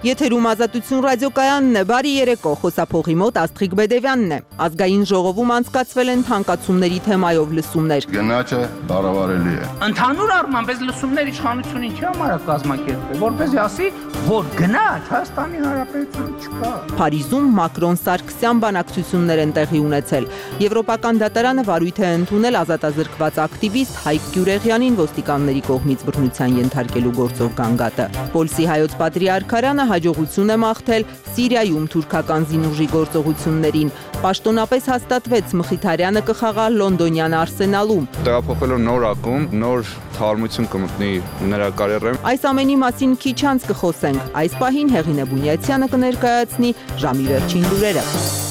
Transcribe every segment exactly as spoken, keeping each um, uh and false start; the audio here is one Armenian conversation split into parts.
Եթերում Ազատություն ռադիոկայանն է, բարի երեկո, խոսափողի մոտ Աստղիկ Բեդևյանն է։ Ազգային ժողովում անցկացվել են թանկացումների թեմայով լսումներ։ Գնաճը կառավարելի է։ Ընդհանուր առմամբ այս լսումներ իշխանությունը ինչի համար է կազմակերպվել, որպեսզի ասի, որ գնաճ Հայաստանի Հանրապետությունում չկա։ Փարիզում Մակրոն-Սարգսյան բանակցություններ են տեղի ունեցել։ Եվրոպական դատարանը վարույթ է ընդունել ազատազրկված ակտիվիստ Հայկ Գյուրեղյանին ոստիկանների կողմից բռնության ենթարկելու գործով գանգատը։ Պոլսի հայոց պատրիարքարանը հաջողություն է մաղթել Սիրիայում թուրքական զինուժի գործողություններին։ Պաշտոնապես հաստատվեց Մխիթարյանը կխաղա լոնդոնյան Արսենալում։ Տեղափոխվելով նոր ակումբ, նոր թարմություն կմտնի նրա կարիերայում։ Այս ամենի մասին քիչ անց կխոսենք։ Այս պահին Հեղինե Բունյացյանը կներկայացնի ժամի վերջին լուրերը։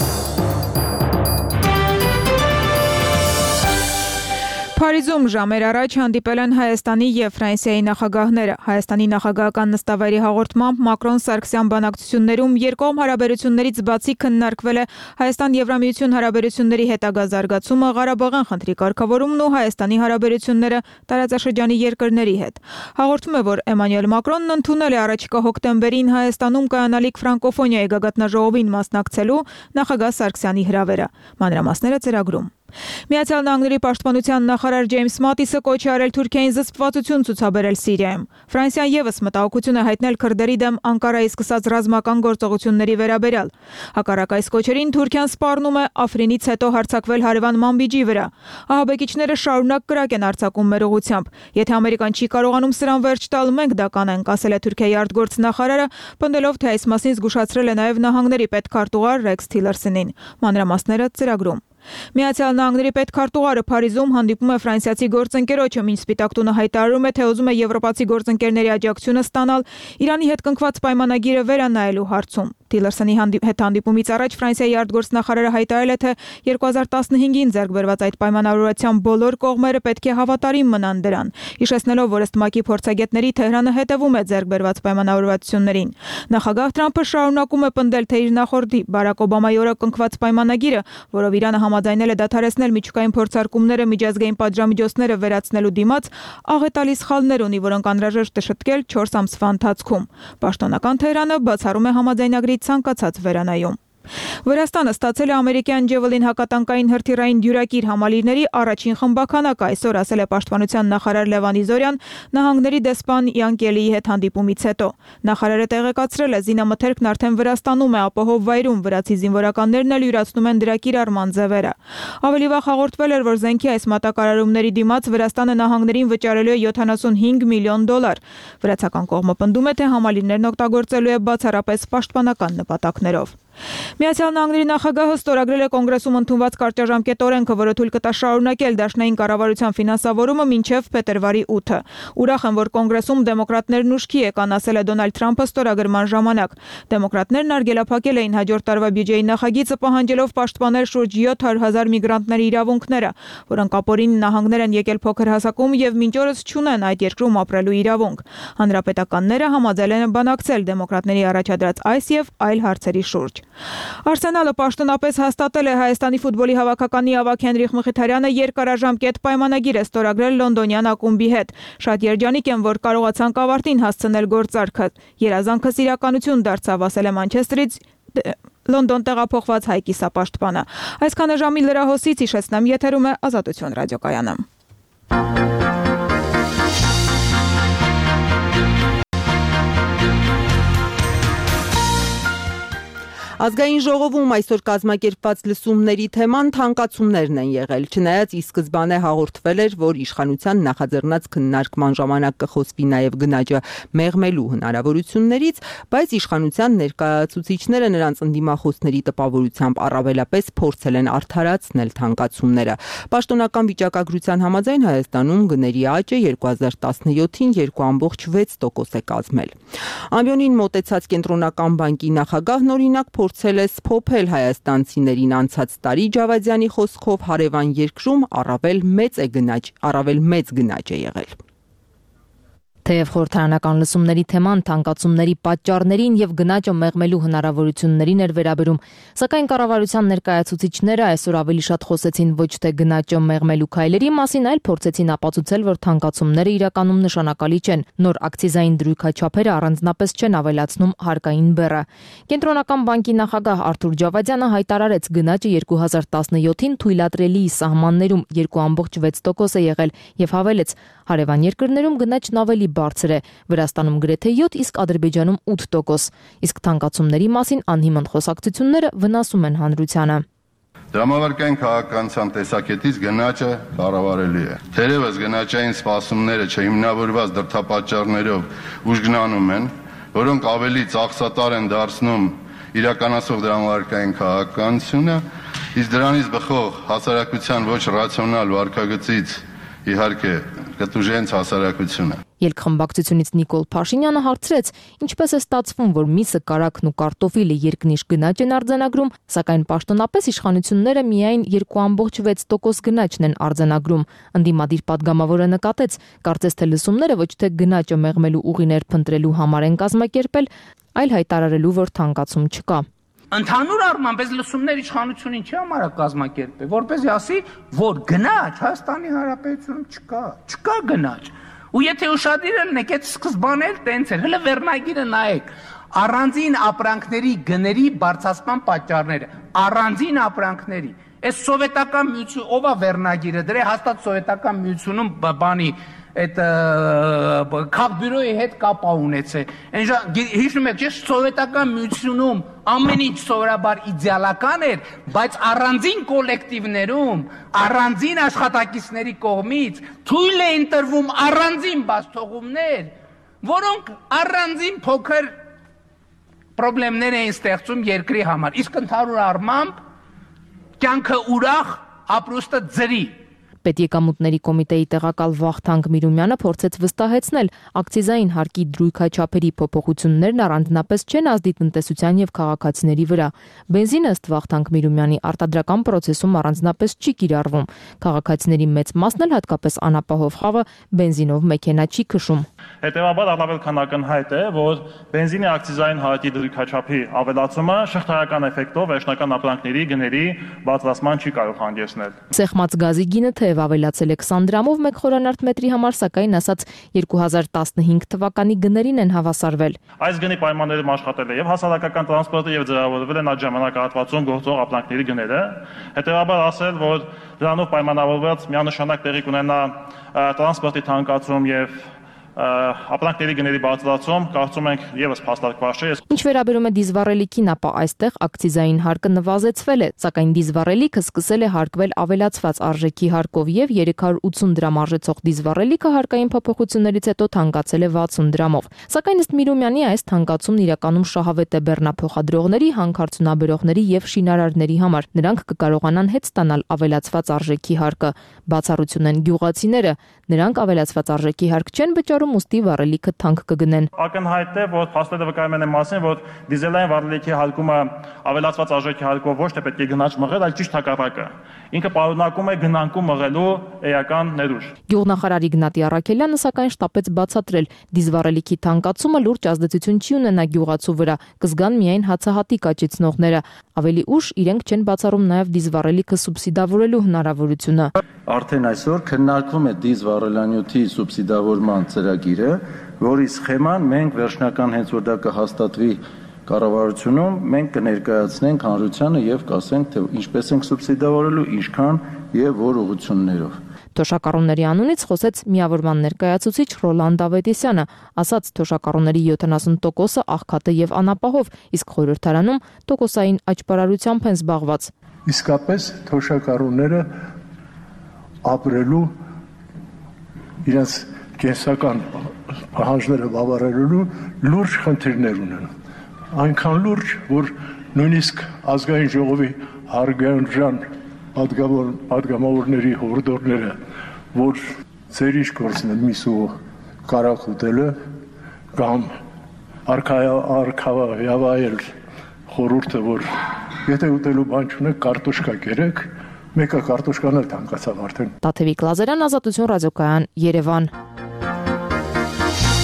Փարիզում ժամեր առաջ հանդիպել են Հայաստանի և Ֆրանսիայի նախագահները։ Հայաստանի նախագահական նստավայրի հաղորդմամբ Մակրոն-Սարգսյան բանակցություններում երկկողմ հարաբերություններից բացի քննարկվել է Հայաստան-Եվրամիություն հարաբերությունների հետագա զարգացումը, Ղարաբաղյան խնդրի կարգավորումն ու Հայաստանի հարաբերությունները տարածաշրջանի երկրների հետ։ Հաղորդվում է, որ Էմանուել Մակրոնն ընդունել է առաջիկա հոկտեմբերին Հայաստանում կայանալիք ֆրանկոֆոնիայի գագաթնաժողովին մասնակցելու նախագահ Սարգսյանի հրավերը։ Մանրամասները ծրագրում։ Միացյալ Նահանգների պաշտպանության նախարար Ջեյմս Մատիսը կոչ է արել Թուրքիային զսպվածություն ցուցաբերել Սիրիայում։ Ֆրանսիան ևս մտահոգություն է հայտնել քրդերի դեմ Անկարայի սկսած ռազմական գործողությունների վերաբերյալ։ Հակառակ այս կոչերին Թուրքիան սպառնում է Աֆրինից հետո հարձակվել հարևան Մանբիջի վրա։ Ահաբեկիչները շարունակ կրակ են արձակում մեր ուղղությամբ։ Եթե Ամերիկան չի կարողանում սրան վերջ տալ, մենք դա կանենք, ասել է Թուրքիայի արտգործնախարարը, պնդելով, թե այս մասին զգուշացրել է նաև նահանգների պետքարտուղար Ռեքս Թիլերսոնին։ Մանրամասները ծրագրում։ Միացյալ Նահանգների պետքարտուղարը Փարիզում հանդիպում է ֆրանսիացի գործընկերոջը, մինչ Սպիտակ տունը հայտարարում է, թե ուզում է եվրոպացի գործընկերների աջակցությունը ստանալ Իրանի հետ կնքված պայմանագիրը վերանայելու հարցում։ Թիլերսոնի հետ հանդիպումից առաջ Ֆրանսիայի արտգործնախարարը հայտարարել է, թե երկու հազար տասնհինգին ձեռք բերված այդ պայմանավորվածության բոլոր կողմերը պետք է հավատարիմ մնան դրան, հիշեցնելով, որ ըստ ՄԱԿ-ի փորձագետների Թեհրանը հետևում է ձեռք բերված պայմանավորվածություններին։ Նախագահ Թրամփը շարունակում է պնդել, թե իր նախորդի Բարակ Օբամայի օրոք կնքված պայմանագիրը, որով Իրանը համաձայնել է դադարեցնել միջուկային փորձարկումները միջազգային պատժամիջոցները վերացնելու դիմաց, աղետալի սխալներ ունի, որոնք անհրաժեշտ է շտկել չորս ամսվա ընթացքում։ Պաշտոնական Թեհրանը բացառում է համաձայնագրի ցանկացած վերանայում։ Վրաստանը ստացել է ամերիկյան Ջևելին հակատանկային հրթիռային դյուրակիր համալիրների առաջին խմբականակը, այսօր ասել է պաշտպանության նախարար Լևան Իզորյան նահանգների դեսպան Յան Կելիի հետ հանդիպումից հետո։ Նախարարը տեղեկացրել է, զինամթերքն արդեն Վրաստանում է ապահով վայրում, վրացի զինվորականներն էլ յուրացնում են դրա կիրառման ձևերը։ Ավելի վաղ հաղորդվել էր, որ զենքի այս մատակարարումների դիմաց Վրաստանը նահանգներին վճարելու է յոթանասունհինգ միլիոն դոլար։ Վրացական կողմը պնդում է, թե համալիրներն օգտագործելու է բացառապես պաշտպանական նպատակներով։ Միացյալ Նահանգների նախագահը ստորագրել է կոնգրեսում ընդունված կարճաժամկետ օրենքը, որը թույլ կտա շարունակել դաշնային կառավարության ֆինանսավորումը մինչև փետրվարի ութը։ Ուրախ եմ, որ կոնգրեսում դեմոկրատներն ուշքի եկան, ասել է Դոնալդ Թրամփը ստորագրման ժամանակ։ Դեմոկրատներն արգելափակել էին հաջորդ տարվա բյուջեի նախագիծը, պահանջելով պաշտպանել շուրջ յոթ հարյուր հազար միգրանտների իրավունքները, որոնք ապօրին նահանգներ են եկել փոքր հասակում եւ մինչ օրս չունեն այդ երկրում ապրելու իրավունք։ Հանրապետականները համաձայնել են բանակցել դեմոկրատների առաջադրած այս եւ այլ հարցերի շուրջ։ Արսենալը պաշտոնապես հաստատել է Հայաստանի ֆուտբոլի հավաքականի ավագ Հենրիխ Մխիթարյանը երկարաժամկետ պայմանագիր է ստորագրել լոնդոնյան ակումբի հետ։ Շատ երջանիկ եմ, որ կարողացանք ավարտին հասցնել գործարքը։ Երազանքս իրականություն դարձավ, ասել է Մանչեստրից Լոնդոն տեղափոխված հայ կիսապաշտպանը։ Այսքանը ժամի լրահոսից հիշեցնեմ, եթերում է Ազատություն ռադիոկայանը։ Ազգային ժողովում այսօր կազմակերպված լսումների թեման թանկացումներն են եղել, չնայած ի սկզբանե հաղորդվել էր, որ իշխանության նախաձեռնած քննարկման ժամանակ կխոսվի նաև գնաճը մեղմելու հնարավորություններից, բայց իշխանության ներկայացուցիչները նրանց ընդդիմախոսների տպավորությամբ առավելապես փորձել են արդարացնել թանկացումները։ Պաշտոնական վիճակագրության համաձայն Հայաստանում գների աճը երկու հազար տասնյոթին երկու կόμma վեց տոկոս է կազմել։ Ամբիոնին մոտեցած կենտրոնական բանկի նախագահն օրինակ փորձել է սփոփել հայաստանցիներին անցած տարի Ջավադյանի խոսքով հարևան երկրում առավել մեծ է գնաճ, առավել մեծ գնաճ է եղել։ Թեև խորհրդարանական լսումների թեման թանկացումների պատճառներին եւ գնաճը մեղմելու հնարավորություններին էր վերաբերում, սակայն կառավարության ներկայացուցիչները այսօր ավելի շատ խոսեցին ոչ թե գնաճը մեղմելու քայլերի մասին, այլ փորձեցին ապացուցել, որ թանկացումները իրականում նշանակալի չեն, նոր ակցիզային դրույքաչափերը առանձնապես չեն ավելացնում հարկային բեռը։ Կենտրոնական բանկի նախագահ Արթուր Ջավադյանը հայտարարեց, գնաճը երկու հազար տասնյոթին թույլատրելի սահմաններում երկու կόμma վեց տոկոս է եղել եւ հավելեց, հարևան երկրներում գնաճն ավելի բարձր է, Վրաստանում գրեթե յոթ, իսկ Ադրբեջանում ութ տոկոս, իսկ թանկացումների մասին անհիմն խոսակցությունները վնասում են հանրությանը։ Դրամավարկային քաղաքականության տեսակետից գնաճը կառավարելի է։ Թերևս գնաճային սպասումները չհիմնավորված դրդապատճառներով ուժգնանում են, որոնք ավելի ծախսատար են դարձնում իրականացող դրամավարկային քաղաքականությունը, իսկ դրանից բխող հասարակության ոչ ռացիոնալ վարքագծից իհարկե կտուժեն հասարակությունը։ Ելքխմբակցությունից Նիկոլ Փաշինյանը հարցրեց, ինչպես է ստացվում, որ միսը, կարագն ու կարտոֆիլը երկնիշ գնաճ են արձանագրում, սակայն պաշտոնապես իշխանությունները միայն երկու կόμma վեց տոկոս գնաճն են արձանագրում։ Ընդդիմադիր падգամավորը նկատեց, կարծես թե լսումները ոչ թե գնաճը մեղմելու ուղիներ փնտրելու համար են կազմակերպել, այլ հայտարարելու, որ թանկացում չկա։ Ընդհանուր առմամբ այս լսումներ իշխանությունը ինչի համար է կազմակերպել, որպեսզի ասի, որ գնաճ Հայաստանի Հանրապետությունում չկա, չկա գնաճ։ Ու եթե ուշադիր ելնեք, այդ սկզբանը էլ տենց էր, հələ վերնագիրը նայեք, առանձին ապրանքների գների բարձրացման պատճառները, առանձին ապրանքների։ Այս սովետական միություն, ով է վերնագիրը դրե, հաստատ սովետական միությունում բանի այդ քաղբյուրոյի հետ կապ ունեցե։ Հիշում եք, չէ՞, սովետական միությունում ամեն ինչ սովորաբար իդեալական էր, բայց առանձին կոլեկտիվներում, առանձին աշխատակիցների կողմից թույլ էին տրվում առանձին բացթողումներ, որոնք առանձին փոքր խնդիրներ էին ստեղծում երկրի համար։ Իսկ ընդհանուր առմամբ կյանքը ուրախ, ապրուստը ձրի։ Պետեկամուտների կոմիտեի տեղակալ Վախթանգ Միրումյանը փորձեց վստահեցնել, ակցիզային հարկի դրույքաչափերի փոփոխություններն առանձնապես չեն ազդի տնտեսության եւ քաղաքացիների վրա։ Բենզինը ըստ Վախթանգ Միրումյանի արտադրական process-ում առանձնապես չի կիրառվում։ Քաղաքացիների մեծ մասն էլ հատկապես անապահով խավը բենզինով մեքենա չի քշում։ Հետևաբար առավել քան ակնհայտ է, որ բենզինի ակցիզային հարկի դրույքաչափի ավելացումը շղթայական էֆեկտով վերջնական ապրանքների գների բարձրացման չի կարող հանգեցնել։ Սեղմած գազի գինը թեև ավելացել է քսան դրամով մեկ խորանարդ մետրի համար, սակայն ասած երկու հազար տասնհինգ թվականի գներին են հավասարվել։ Այս գնի պայմաններում աշխատել է եւ հասարակական տրանսպորտը եւ ձևավորվել են այդ ժամանակահատվածում գործող ապրանքների գները։ Հետևաբար ասել, որ դրանով պայմանավորված միանշանակ տեղի կունենա տրանսպորտի թանկացում եւ ապրանքների գների բարձրացում, կարծում ենք եւս փաստարկված չէ։ Ինչ վերաբերում է դիզվառելիքին, ապա այստեղ ակցիզային հարկը նվազեցվել է, սակայն դիզվառելիքը սկսել է հարկվել ավելացված արժեքի հարկով եւ երեք հարյուր ութսուն դրամ արժեցող դիզվառելիքը հարկային փոփոխություններից հետո թանկացել է վաթսուն դրամով։ Սակայն ըստ Միրումյանի այս թանկացումն իրականում շահավետ է բեռնափոխադրողների, հանքարդյունաբերողների եւ շինարարների համար։ Նրանք կկարողանան հետ ստանալ ավելացված արժեքի հարկը։ Բացառություն են գյուղացիները, նրանք ավելացված արժեքի հարկ չեն վճարում, ուստի վառելիքը թանկ կգնեն։ Ակնհայտ է, որ փաստերը վկայում են մասին, որ դիզելային վառելիքի հարկումը ավելացված արժեքի հարկով ոչ թե պետք է գնաճ մղել, այլ ճիշտ հակառակը։ Ինքը պարունակում է գնանկում մղելու էական ներուժ։ Գյուղնախարար Իգնատի Առաքելյանը սակայն շտապեց բացատրել, դիզվառելիքի թանկացումը լուրջ ազդեցություն չի ունենա գյուղացու վրա, կզգան միայն հացահատիկ աճեցնողները։ Ավելի ուշ իրենք չեն բացառում նաև դիզվառելիքը սուբսիդավորելու հնարավորությունը։ Արդեն այսօր քննարկվում է դիզվառելանյութի սուբսիդավորման ծրագիրը, որի սխեման մենք վերջնական հենց որ դա կհաստատվի կառավարությունում, մենք կներկայացնենք հանրությանը եւ կասենք, թե ինչպես ենք սուբսիդավորելու, ինչքան եւ որ ուղղություններով։ Թոշակառուների անունից խոսեց միավորման ներկայացուցիչ Ռոլանդ Ավետիսյանը, ասաց թոշակառուների յոթանասուն տոկոսը աղքատ է եւ անապահով, իսկ խորհրդարանում տոկոսային աճպարարությամբ են զբաղված։ Իսկապես թոշակառուները ապրելու իրենց կենսական պահանջները բավարարելու լուրջ խնդիրներ ունեն։ Այնքան լուրջ, որ նույնիսկ ազգային ժողովի հարգանժան պատգամավորների հորդորները, որ ձեր ինչ գործն է միսու կարակ ուտելը կամ արքայավայել խորհուրդը, որ եթե ուտելու բան չունեք, կարտոշկա կերեք, մեկը կարտոշկան էլ թանկացավ արդեն։ Տաթևիկ Լազարյան, Ազատություն ռադիոկայան, Երևան։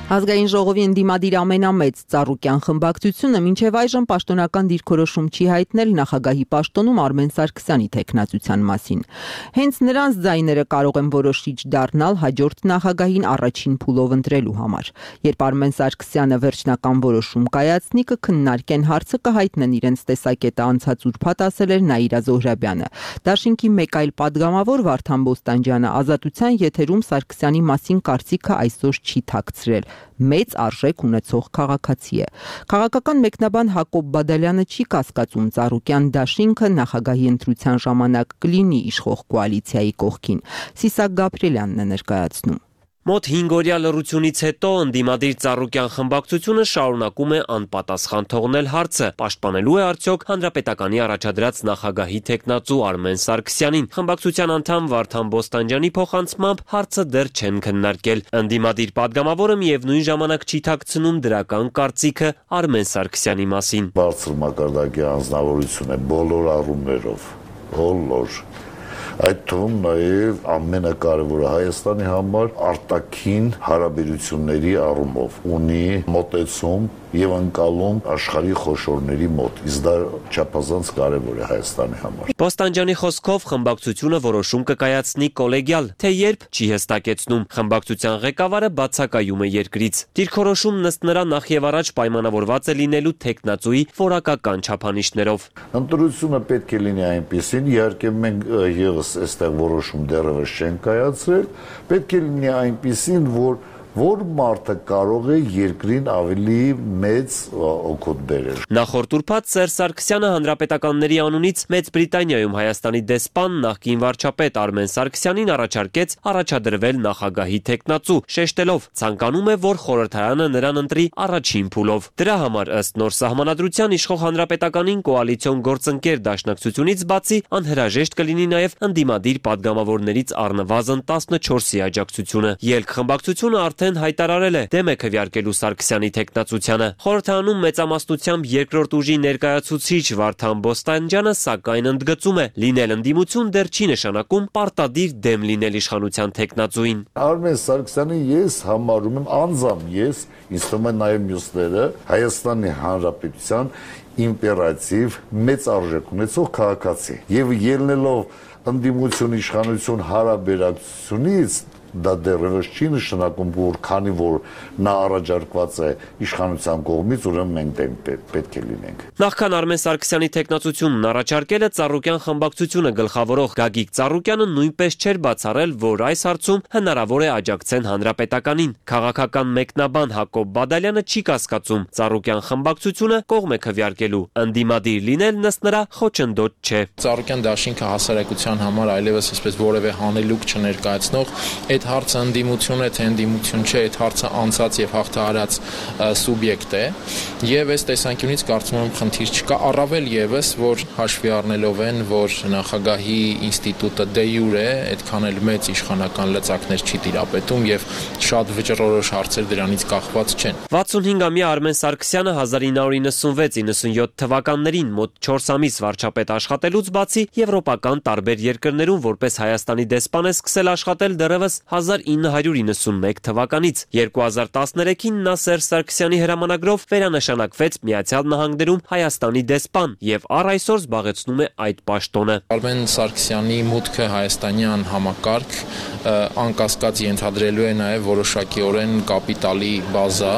Ազգային ժողովի ընդդիմադիր ամենամեծ Ծառուկյան խմբակցությունը մինչև այժմ պաշտոնական դիրքորոշում չի հայտնել նախագահի պաշտոնում Արմեն Սարգսյանի թեկնածության մասին։ Հենց նրանց ձայները կարող են որոշիչ դառնալ հաջորդ նախագահին առաջին փուլով ընտրելու համար։ Երբ Արմեն Սարգսյանը վերջնական որոշում կայացնի, կքննարկեն հարցը, կհայտնեն իրենց տեսակետը, անցած ուրբաթ ասել էր Նաիրա Զոհրաբյանը։ Դաշինքի մեկ այլ падգամավոր Վարդան Բոստանջյանը Ազատության եթերում Սարգսյանի մասին կարծիքը այսօր չի թաքցրել։ Մեծ արժեք ունեցող քաղաքացի է։ Քաղաքական մեկնաբան Հակոբ Բադալյանը չի կասկածում Ծառուկյան դաշինքը նախագահի ընտրության ժամանակ կլինի իշխող կոալիցիայի կողքին։ Սիսակ Գաբրիելյանն է ներկայացնում։ Մոտ հինգ օրյա լռությունից հետո ընդդիմադիր Ծառուկյան խմբակցությունը շարունակում է անպատասխան թողնել հարցը, պաշտպանելու է արդյոք Հանրապետականի առաջադրած նախագահի թեկնածու Արմեն Սարգսյանին։ Խմբակցության անդամ Վարդան Բոստանջյանի փոխանցմամբ հարցը դեռ չեն քննարկել։ Ընդդիմադիր падգամավորը միևնույն ժամանակ չի թաքցնում դրական կարծիքը Արմեն Սարգսյանի մասին։ Բարձր մակարդակի անձնավորություն է բոլոր առումներով, բոլոր այդ թվում նաև ամենակարևորը Հայաստանի համար արտաքին հարաբերությունների առումով ունի մոտեցում եւ ընկալում աշխարհի խոշորների մոտ, իսկ դա չափազանց կարևոր է Հայաստանի համար։ Բոստանջյանի խոսքով խմբակցությունը որոշում կկայացնի կոլեգիալ, թե երբ չի հստակեցնում։ Խմբակցության ղեկավարը բացակայում է երկրից։ Դիրքորոշումն ըստ նրա նախ եւ առաջ պայմանավորված է լինելու թեկնածուի որակական չափանիշներով։ Ընտրությունը պետք է լինի այնպեսին, իհարկե մենք եւս այստեղ որոշում դեռևս չենք կայացրել, պետք է լինի այնպեսին, որ որ մարդը կարող է երկրին ավելի մեծ օգուտ բերել։ Նախորդ ուրբաթ Սերժ Սարգսյանը հանրապետականների անունից Մեծ Բրիտանիայում Հայաստանի դեսպան նախկին վարչապետ Արմեն Սարգսյանին առաջարկեց առաջադրվել նախագահի թեկնածու, շեշտելով ցանկանում է, որ խորհրդարանը նրան ընտրի առաջին փուլով։ Դրա համար ըստ նոր սահմանադրության իշխող հանրապետականին կոալիցիոն գործընկեր դաշնակցությունից բացի անհրաժեշտ կլինի նաև ընդդիմադիր падգամավորներից առնվազն տասնչորսի աջակցությունը։ Ելք խմբակցությունը արդեն հայտարարել է դեմ է քվեարկելու Սարգսյանի թեկնածությանը։ Խորհրդարանում մեծամասնությամբ երկրորդ ուժի ներկայացուցիչ Վարդան Բոստանջյանը սակայն ընդգծում է, լինել ընդդիմություն դեռ չի նշանակում պարտադիր դեմ լինել իշխանության թեկնածուին։ Արմեն Սարգսյանը ես համարում եմ անձամ ես, ինձ թվում է նաև մյուսները Հայաստանի Հանրապետության իմպերատիվ մեծ արժեք ունեցող քաղաքացի եւ ելնելով ընդդիմություն իշխանություն հարաբերակցությունից դա դեռևս չի նշանակում, որ քանի որ նա առաջարկված է իշխանության կողմից, ուրեմն մենք դեմ պետք է լինենք։ Նախքան Արմեն Սարգսյանի թեկնածությունն առաջարկելը Ծառուկյան խմբակցությունը գլխավորող Գագիկ Ծառուկյանը նույնպես չէր բացառել, որ այս հարցում հնարավոր է աջակցեն հանրապետականին։ Քաղաքական մեկնաբան Հակոբ Բադալյանը չի կասկածում Ծառուկյան խմբակցությունը կողմ է քվեարկելու, ընդդիմադիր լինելն ըստ նրա խոչընդոտ չէ։ Ծառուկյան դաշինքը հասարակության համար այլևս այսպես որևէ հանելուկ չներկայացնող այդ հարցը ընդդիմություն է, թե ընդդիմություն չէ, այդ հարցը անցած եւ հաղթահարած սուբյեկտ է եւ այս տեսանկյունից կարծում եմ խնդիր չկա, առավել եւս որ հաշվի առնելով են, որ նախագահի ինստիտուտը դե յուրե այդքան էլ մեծ իշխանական լծակներ չի տիրապետում եւ շատ վճռորոշ հարցեր դրանից կախված չեն։ վաթսունհինգամյա Արմեն Սարգսյանը հազար ինը հարյուր նվսանվեց իննսունյոթ թվականներին մոտ չորս ամիս վարչապետ աշխատելուց բացի եվրոպական տարբեր երկրներում որպես Հայաստանի դեսպան է սկսել աշխատել դեռևս հազար ինը հարյուր իննսունմեկ թվականից։ երկու հազար տասներեքին նա Սերժ Սարգսյանի հրամանագրով վերանշանակվեց Միացյալ Նահանգներում Հայաստանի դեսպան եւ առ այսօր զբաղեցնում է այդ պաշտոնը։ Արմեն Սարգսյանի մուտքը հայաստանյան համակարգ անկասկած ենթադրելու է նաեւ որոշակիորեն կապիտալի բազա,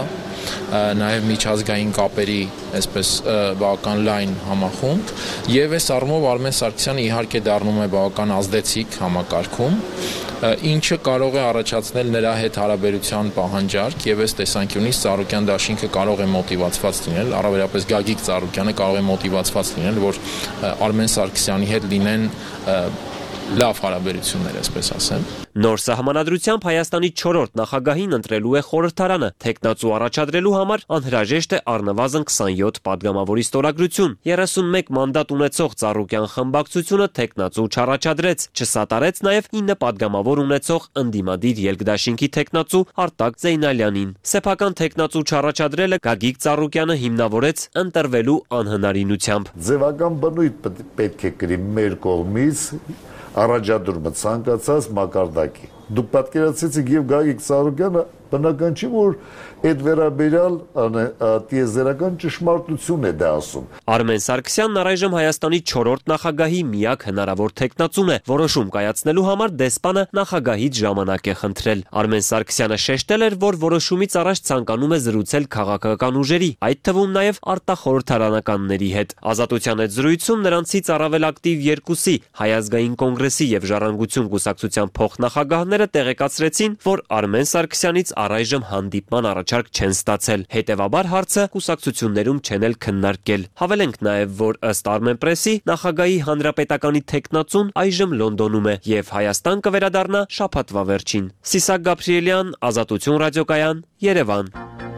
նաև միջազգային կապերի այսպես բավական լայն համախումբ եւ այս առումով Արմեն Սարգսյանը իհարկե դառնում է բավական ազդեցիկ համակարգում, ինչը կարող է առաջացնել նրա հետ հարաբերության պահանջարկ եւ այս տեսանկյունից Ծառուկյան դաշինքը կարող է մոտիվացված լինել, առավելապես Գագիկ Ծառուկյանը կարող է մոտիվացված լինել, որ Արմեն Սարգսյանի հետ լինեն լավ հարաբերություններ, այսպես ասեմ։ Նոր սահմանադրությամբ Հայաստանի չորրորդ նախագահին ընտրելու է խորհրդարանը։ Թեկնածու առաջադրելու համար անհրաժեշտ է առնվազն քսանյոթ падգամավորի ստորագրություն։ երեսունմեկ մանդատ ունեցող Ծառուկյան խմբակցությունը թեկնածու չառաջադրեց, չսատարեց նաև ինը падգամավոր ունեցող ընդդիմադիր Ելքդաշինքի թեկնածու Արտակ Զեյնալյանին։ Սեփական թեկնածու չառաջադրելը Գագիկ Ծառուկյանը հիմնավորեց ընտրվելու անհնարինությամբ։ Ձևական բնույթ պետք է կրի մեր կողմից առաջադրումը ցանկացած մակարդակի։ Դուք պատկերացրեցիք եւ Գագիկ Ծառուկյանը Բնական չի, որ այդ վերաբերյալ տիեզերական ճշմարտություն է դա ասում։ Արմեն Սարգսյանն առայժմ Հայաստանի չորրորդ նախագահի միակ հնարավոր թեկնածուն է։ Որոշում կայացնելու համար դեսպանը նախագահից ժամանակ է խնդրել։ Արմեն Սարգսյանը շեշտել էր, որ որոշումից առաջ ցանկանում է զրուցել քաղաքական ուժերի, այդ թվում նաև արտախորհրդարանականների հետ։ Ազատության հետ զրույցում նրանցից առավել ակտիվ երկուսի Հայ ազգային կոնգրեսի եւ Ժառանգություն կուսակցության փոխնախագահները տեղեկացրեցին, որ Արմեն Սարգսյանից առայժմ հանդիպման առաջարկ չեն ստացել։ Հետևաբար հարցը կուսակցություններում չեն էլ քննարկել։ Հավելենք նաև, որ ըստ Armenpress-ի նախագահի հանրապետականի թեկնածուն այժմ Լոնդոնում է եւ Հայաստան կվերադառնա շաբաթվա վերջին։ Սիսակ Գաբրիելյան, Ազատություն ռադիոկայան, Երևան։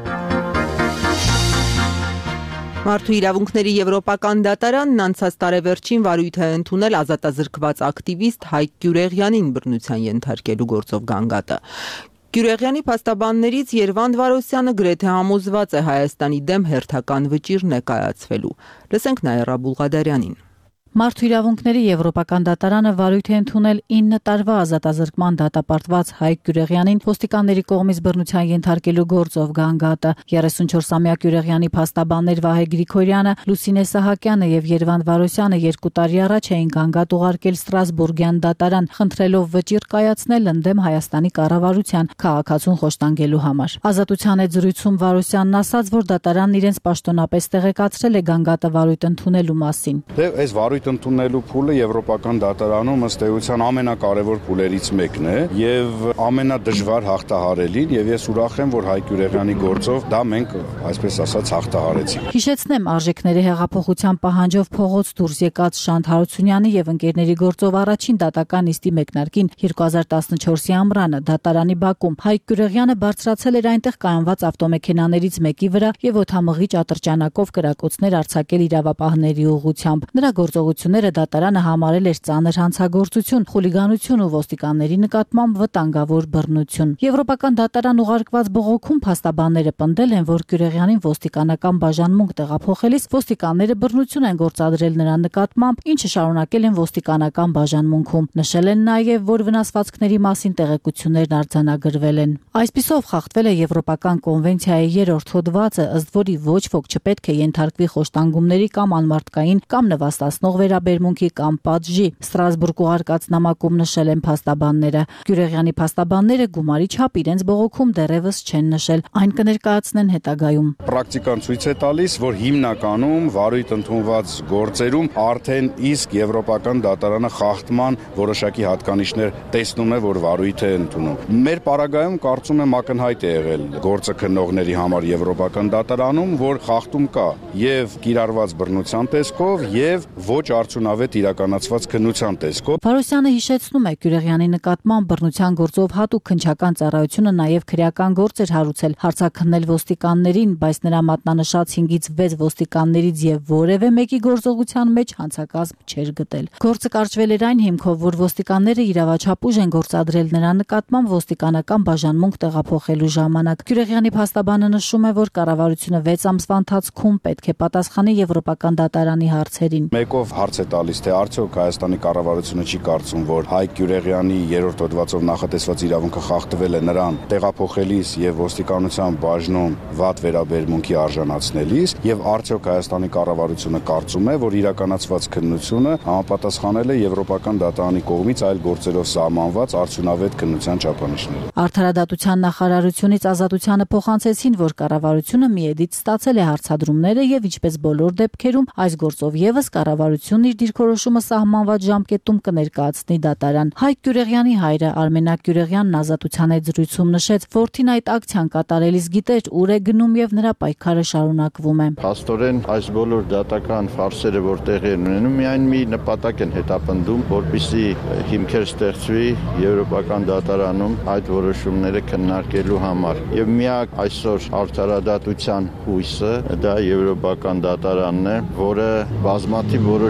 Մարդու իրավունքների եվրոպական դատարանն անցած տարեվերջին վարույթ է ընդունել ազատազրկված ակտիվիստ Հայկ Գյուրեղյանին բռնության ենթարկելու գործով գանգատը։ Գյուրեղյանի փաստաբաններից Երվանդ Վարոսյանը գրեթե համոզված է Հայաստանի դեմ հերթական վճիռ ներկայացվելու։ Լսենք Նաիրա Բուլղադարյանին։ Մարդու իրավունքների եվրոպական դատարանը վարույթ է ընդունել ինը տարվա ազատազրկման դատապարտված Հայկ Գյուրեղյանին ոստիկանների կողմից բռնության ենթարկելու գործով գանգատը։ երեսունչորսամյա Գյուրեղյանի փաստաբաններ Վահե Գրիգորյանը, Լուսինե Սահակյանը եւ Երվանդ Վարոսյանը երկու տարի առաջ էին գանգատ ուղարկել Ստրասբուրգյան դատարան, խնդրելով վճիռ կայացնել ընդդեմ Հայաստանի կառավարության քաղաքացուն խոշտանգելու համար։ Ազատության հետ զրույցում Վարոսյանն ասաց, որ դատարանն իրենց պաշտոնապես տեղեկացրել է գանգատը վարույթ ընդունելու մասին։ Դե այս վարույթ ընդունելու փուլը եվրոպական դատարանում ըստ էության ամենակարևոր փուլերից մեկն է եւ ամենադժվար հաղթահարելին եւ ես ուրախ եմ, որ Հայկ Գյուրեղյանի գործով դա մենք այսպես ասած հաղթահարեցինք։ Հիշեցնեմ, արժեքների հեղափոխության պահանջով փողոց դուրս եկած Շանթ Հարությունյանի եւ ընկերների գործով առաջին դատական նիստի մեկնարկին երկու հազար տասնչորսի ամռանը դատարանի բակում Հայկ Գյուրեղյանը բարձրացել էր այնտեղ կայանված ավտոմեքենաներից մեկի վրա եւ օդամղիչ ատրճանակով կրակոցներ արձակել իրավապահների ուղղությամբ։ Նրա գործողությունները դատարանը համարել էր ծանր հանցագործություն, խուլիգանություն ու ոստիկանների նկատմամբ վտանգավոր բռնություն։ Եվրոպական դատարան ուղարկված բողոքում փաստաբանները պնդել են, որ Գյուրեղյանին ոստիկանական բաժանմունք տեղափոխելիս ոստիկանները բռնություն են գործադրել նրա նկատմամբ, ինչը շարունակել են ոստիկանական բաժանմունքում։ Նշել են նաև, որ վնասվածքների մասին տեղեկություններն արձանագրվել են։ Այսպիսով խախտվել է Եվրոպական կոնվենցիայի երրորդ հոդվածը, ըստ որի ոչ ոք չպետք է ենթարկվի խոշտանգումների կամ անմարդկային կամ նվաստացնող վերաբերմունքի կամ պատժի։ Ստրասբուրգ ուղարկած նամակում նշել են փաստաբանները։ Գյուրեղյանի փաստաբանները գումարի չափ իրենց բողոքում դեռևս չեն նշել, այն կներկայացնեն հետագայում։ Պրակտիկան ցույց է տալիս, որ հիմնականում վարույթ ընդունված գործերում արդեն իսկ եվրոպական դատարանը խախտման որոշակի հատկանիշներ տեսնում է, որ վարույթ է ընդունում։ Մեր պարագայում կարծում եմ ակնհայտ է եղել գործը քննողների համար եվրոպական դատարանում, որ խախտում կա եւ կիրառված բռնության տեսքով եւ ոչ արդյունավետ իրականացված քննության տեսքով։ Վարոսյանը հիշեցնում է, Գյուրեղյանի նկատմամբ բռնության գործով հատուկ քննչական ծառայությունը նաև քրեական գործ էր հարուցել, հարցաքննել ոստիկաններին, բայց նրա մատնանշած հինգից վեց ոստիկաններից եւ որևէ մեկի գործողության մեջ հանցակազմ չէր գտել։ Գործը կարճվել էր այն հիմքով, որ ոստիկանները իրավաչափ ուժ են գործադրել նրա նկատմամբ ոստիկանական բաժանմունք տեղափոխելու ժամանակ։ Գյուրեղյանի փաստաբանը նշում է, որ կառավարությունը վեց ամսվա ընթացքում պետք է պատասխանի Եվրոպական դատարանի հարցերին։ Մեկով հարց է տալիս, թե արդյոք Հայաստանի կառավարությունը չի կարծում, որ Հայկ Գյուրեղյանի երրորդ հոդվածով նախատեսված իրավունքը խախտվել է նրան տեղափոխելիս եւ ոստիկանության բաժնում վատ վերաբերմունքի արժանացնելիս, եւ արդյոք Հայաստանի կառավարությունը կարծում է, որ իրականացված քննությունը համապատասխանել է Եվրոպական դատարանի կողմից այլ գործերով սահմանված արդյունավետ քննության չափանիշներին։ Արդարադատության նախարարությունից Ազատությանը փոխանցեցին, որ կառավարությունը միեդից ստացել է հարցադրումները եւ ինչպես բոլոր դեպքերում այս գործով եւս կառավարությունն իր դիրքորոշումը սահմանված ժամկետում կներկայացնի դատարան։ Հայկ Գյուրեղյանի հայրը Արմենակ Գյուրեղյանն Ազատության հետ զրույցում նշեց, որդին այդ ակցիան կատարելիս գիտեր ուր է գնում եւ նրա պայքարը շարունակվում է։ Փաստորեն այս բոլոր դատական ֆարսերը, որ տեղի են ունենում, միայն մի նպատակ են հետապնդում, որպեսզի հիմքեր ստեղծվի Եվրոպական դատարանում այդ որոշումները քննարկելու համար։ Եվ միակ այսօր արդարադատության հույսը դա Եվրոպական դատարանն է, որը բազմաթիվ որոշ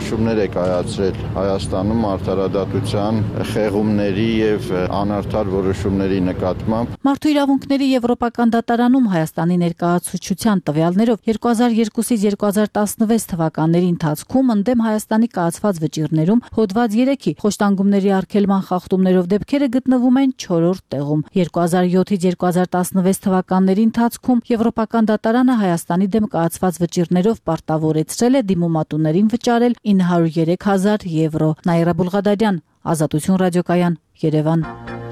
որոշումներ է կայացրել Հայաստանում արդարադատության խեղումների եւ անարդար որոշումների նկատմամբ։ Մարդու իրավունքների եվրոպական դատարանում Հայաստանի ներկայացուցչության տվյալներով երկու հազար երկուսից երկու հազար տասնվեց թվականների ընթացքում ընդդեմ Հայաստանի կայացված վճիռներում հոդված երեքի խոշտանգումների արգելման խախտումներով դեպքերը գտնվում են չորրորդ տեղում։ երկու հազար յոթից երկու հազար տասնվեց թվականների ընթացքում Եվրոպական դատարանը Հայաստանի դեմ կայացված վճիռներով պարտավորեցրել է դիմումատուներին վճարել ինը հարյուր երեք հազար եվրո։ Նաիրա Բուլղադարյան, Ազատություն ռադիոկայան, Երևան։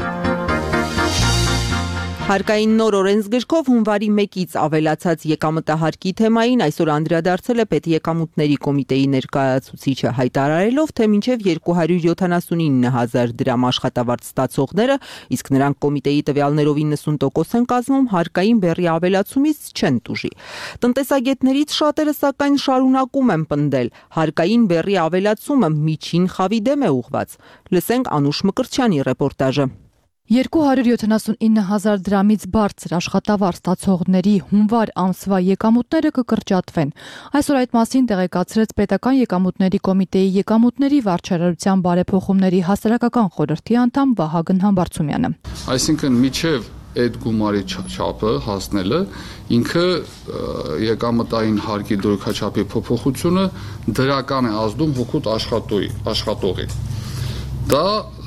Հարկային նոր օրենսգրքով հունվարի մեկից ավելացած եկամտահարկի թեմային այսօր անդրադարձել է Պետեկամուտների կոմիտեի ներկայացուցիչը, հայտարարելով, թե մինչև երկու հարյուր յոթանասունինը հազար դրամ աշխատավարձ ստացողները, իսկ նրանք կոմիտեի տվյալներով իննսուն տոկոս են կազմում, հարկային բեռի ավելացումից չեն տուժի։ Տնտեսագետներից շատերը սակայն շարունակում են պնդել, հարկային բեռի ավելացումը միջին խավի դեմ է ուղղված։ Լսենք Անուշ Մկրտչյանի ռեպորտաժը։ երկու հարյուր յոթանասունինը հազար դրամից բարձր աշխատավարձ ստացողների հունվար ամսվա եկամուտները կկրճատվեն։ Այսօր այդ մասին տեղեկացրեց Պետական եկամուտների կոմիտեի եկամուտների վարչարարության բարեփոխումների հասարակական խորհրդի անդամ Վահագն Համբարձումյանը։ Այսինքն միջև այդ գումարի չափը հասնելը ինքը եկամտային հարկի դրույքաչափի փոփոխությունը դրական է ազդում հօգուտ աշխատողի, աշխատողի։ Դա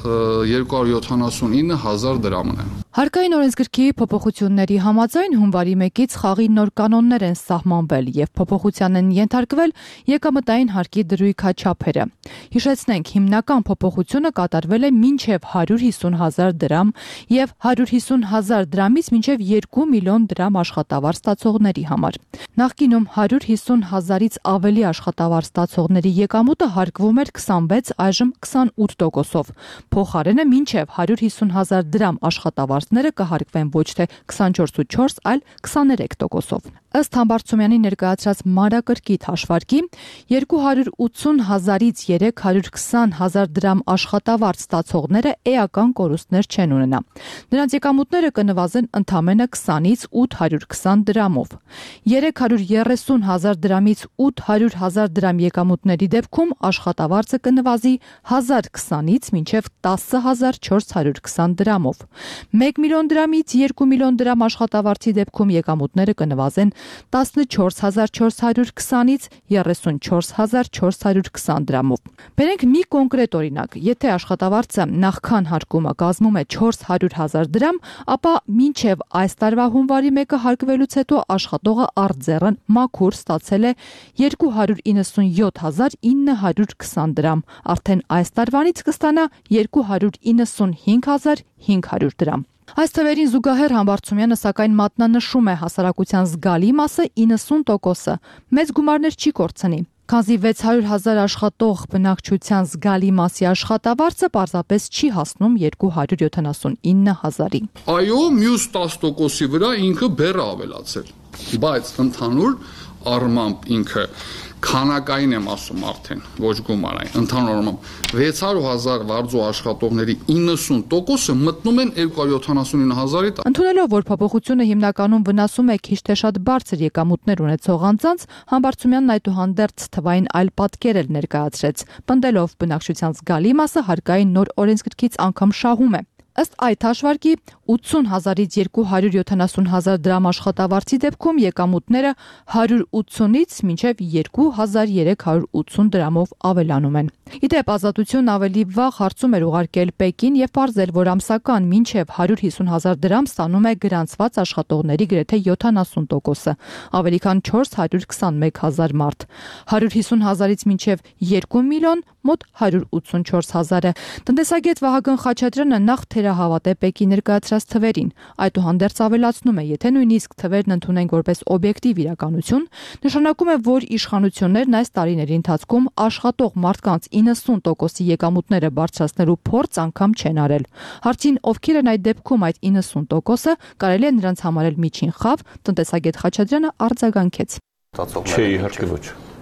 երկու հարյուր յոթանասունինը հազար դրամն է։ Հարկային օրենսգրքի փոփոխությունների համաձայն հունվարի մեկից խաղի նոր կանոններ են սահմանվել եւ փոփոխության են ենթարկվել եկամտային հարկի դրույքաչափերը։ Հիշեցնենք, հիմնական փոփոխությունը կատարվել է մինչև հարյուր հիսուն հազար դրամ եւ հարյուր հիսուն հազար դրամից մինչև երկու միլիոն դրամ աշխատավարձ ստացողների համար։ Նախկինում հարյուր հիսուն հազարից ավելի աշխատավարձ ստացողների եկամուտը հարկվում էր քսանվեց, այժմ քսանութ տոկոսով։ Փոխարենը մինչև հարյուր հիսուն հազար դրամ աշխատավարձները կհարկվեն ոչ թե քսանչորս, այլ քսաներեք տոկոսով։ Ըստ Համբարձումյանի ներկայացրած մանրակրկիտ հաշվարկի, երկու հարյուր ութսուն հազարից երեք հարյուր քսան հազար դրամ աշխատավարձ ստացողները էական կորուստներ չեն ունենա։ Նրանց եկամուտները կնվազեն ընդամենը քսանից ութ հարյուր քսան դրամով։ երեք հարյուր երեսուն հազար դրամից ութ հարյուր հազար դրամ եկամուտների դեպքում աշխատավարձը կնվազի հազար քսանից մինչև տասը հազար չորս հարյուր քսան դրամով։ մեկ միլիոն դրամից երկու միլիոն դրամ աշխատավարձի դեպքում եկամուտները կնվազեն տասնչորս հազար չորս հարյուր քսանից երեսունչորս հազար չորս հարյուր քսան դրամով։ Բերենք մի կոնկրետ օրինակ, եթե աշխատավարձը նախքան հարկումը կազմում է չորս հարյուր հազար դրամ, ապա մինչև այս տարվա հունվարի մեկը հարկվելուց հետո աշխատողը արձեռն մաքուր ստացել է երկու հարյուր իննսունյոթ հազար ինը հարյուր քսան դրամ, արդեն այս տարվանից կստանա երկու հարյուր իննսունհինգ հազար հինգ հարյուր դրամ։ Այս թվերին զուգահեռ Համբարձումյանը սակայն մատնանշում է հասարակության զգալի մասը իննսուն տոկոսը մեծ գումարներ չի կորցնի, քանզի վեց հարյուր հազար աշխատող բնակչության զգալի մասի աշխատավարձը պարզապես չի հասնում երկու հարյուր յոթանասունինը հազարի։ Այո, մյուս տասը տոկոսի վրա ինքը բեռ ավելացել, բայց ընդհանուր առմամբ ինքը քանակային եմ ասում արդեն, ոչ գումարային, ընդհանուր առմամբ վեց հարյուր հազար վարձու աշխատողների իննսուն տոկոսը մտնում են երկու հարյուր յոթանասունինը հազարի տակ։ Ընդունելով, որ փոփոխությունը հիմնականում վնասում է քիչ թե շատ բարձր եկամուտներ ունեցող անձանց, Համբարձումյանն այդուհանդերձ թվային այլ պատկեր էլ ներկայացրեց, պնդելով բնակչության զգալի մասը հարկային նոր օրենսգրքից անգամ շահում է։ Ըստ այդ հաշվարկի ութսուն հազարից երկու հարյուր յոթանասուն հազար դրամ աշխատավարձի դեպքում եկամուտները հարյուր ութսունից մինչև երկու հազար երեք հարյուր ութսուն դրամով ավելանում են։ Իդեպ Ազատություն ավելի վաղ հարցում էր ուղարկել Պեկին եւ պարզել, որ ամսական մինչև հարյուր հիսուն հազար դրամ ստանում է գրանցված աշխատողների գրեթե յոթանասուն տոկոսը, ավելի քան չորս հարյուր քսանմեկ հազար մարդ։ հարյուր հիսուն հազարից մինչև երկու միլիոն մոտ հարյուր ութսունչորս հազար է։ Տնտեսագետ Վահագն Խաչատրյանը նախ թերահավատ է Պեկի ներկայացրած թվերին, այդուհանդերձ ավելացնում է, եթե նույնիսկ թվերն ընդունենք որպես օբյեկտիվ իրականություն, նշանակում է, որ իշխանություններն այս տարիների ընթացքում աշխատող մարդկանց իննսուն տոկոսի եկամուտները բարձրացնելու փորձ անգամ չեն արել։ Հարցին ովքեր են այդ դեպքում այդ իննսուն տոկոսը, կարելի է նրանց համարել միջին խավ, տնտեսագետ Խաչատրյանը արձագանքեց։ Չէ, իհարկե ոչ։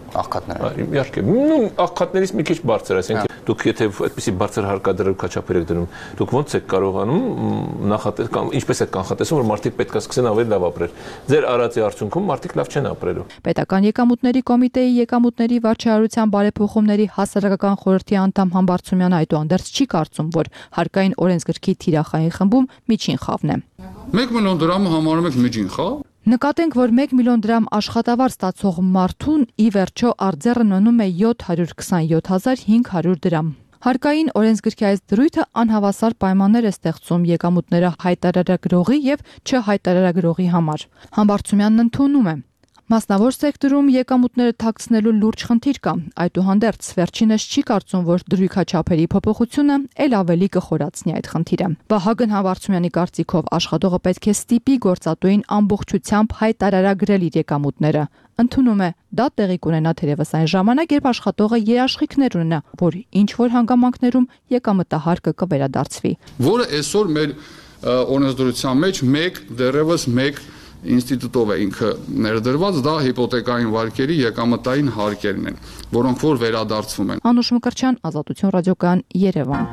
աղքատները։ Իհարկե, նույն աղքատներից մի քիչ բարձր, այսինքն դուք եթե այդպեսի բարձր հարկադրել քաչափեր եք դնում, դուք ո՞նց եք կարողանում նախատես կամ ինչպես եք կանխատեսում, որ մարդիկ պետք է սկսեն ավելի լավ ապրել։ Ձեր արածի արդյունքում մարդիկ լավ չեն ապրելու։ Պետական եկամուտների կոմիտեի եկամուտների վարչարարության բարեփոխումների հասարակական խորհրդի անդամ Համբարձումյանը այդուհանդերձ չի կարծում, որ հարկային օրենսգրքի թիրախային խմբում միջին խավն է։ մեկ միլիոն դրամը համարում եք միջին խավ։ Նկատենք, որ մեկ միլիոն դրամ աշխատավարձ ստացող մարդուն ի վերջո արձեռը մնում է յոթ հարյուր քսանյոթ հազար հինգ հարյուր դրամ։ Հարկային օրենսգրքի այս դրույթը անհավասար պայմաններ է ստեղծում եկամուտները հայտարարագրողի եւ չհայտարարագրողի համար։ Համբարձումյանն ընդունում է. Մասնավոր սեկտորում եկամուտները թաքցնելու լուրջ խնդիր կա, այդուհանդերձ վերջինս չի կարծում, որ դրույքաչափերի փոփոխությունը ել ավելի կխորացնի այդ խնդիրը։ Վահագն Համբարձումյանի կարծիքով աշխատողը պետք է ստիպի գործատուին ամբողջությամբ հայտարարագրել իր եկամուտները։ Ընդունում է, դա տեղի կունենա թերևս այն ժամանակ, երբ աշխատողը երաշխիքներ ունենա, որ ինչ որ հանգամանքներում եկամտահարկը կվերադարձվի։ Որը այսօր մեր օրենսդրության մեջ մեկ դեռևս մեկ ինստիտուտով է ինքը ներդրված, դա հիպոթեկային վարկերի եկամտային հարկերն են, որոնք որ վերադարձվում են։ Անուշ Մկրտչյան, Ազատություն ռադիոկայան, Երևան։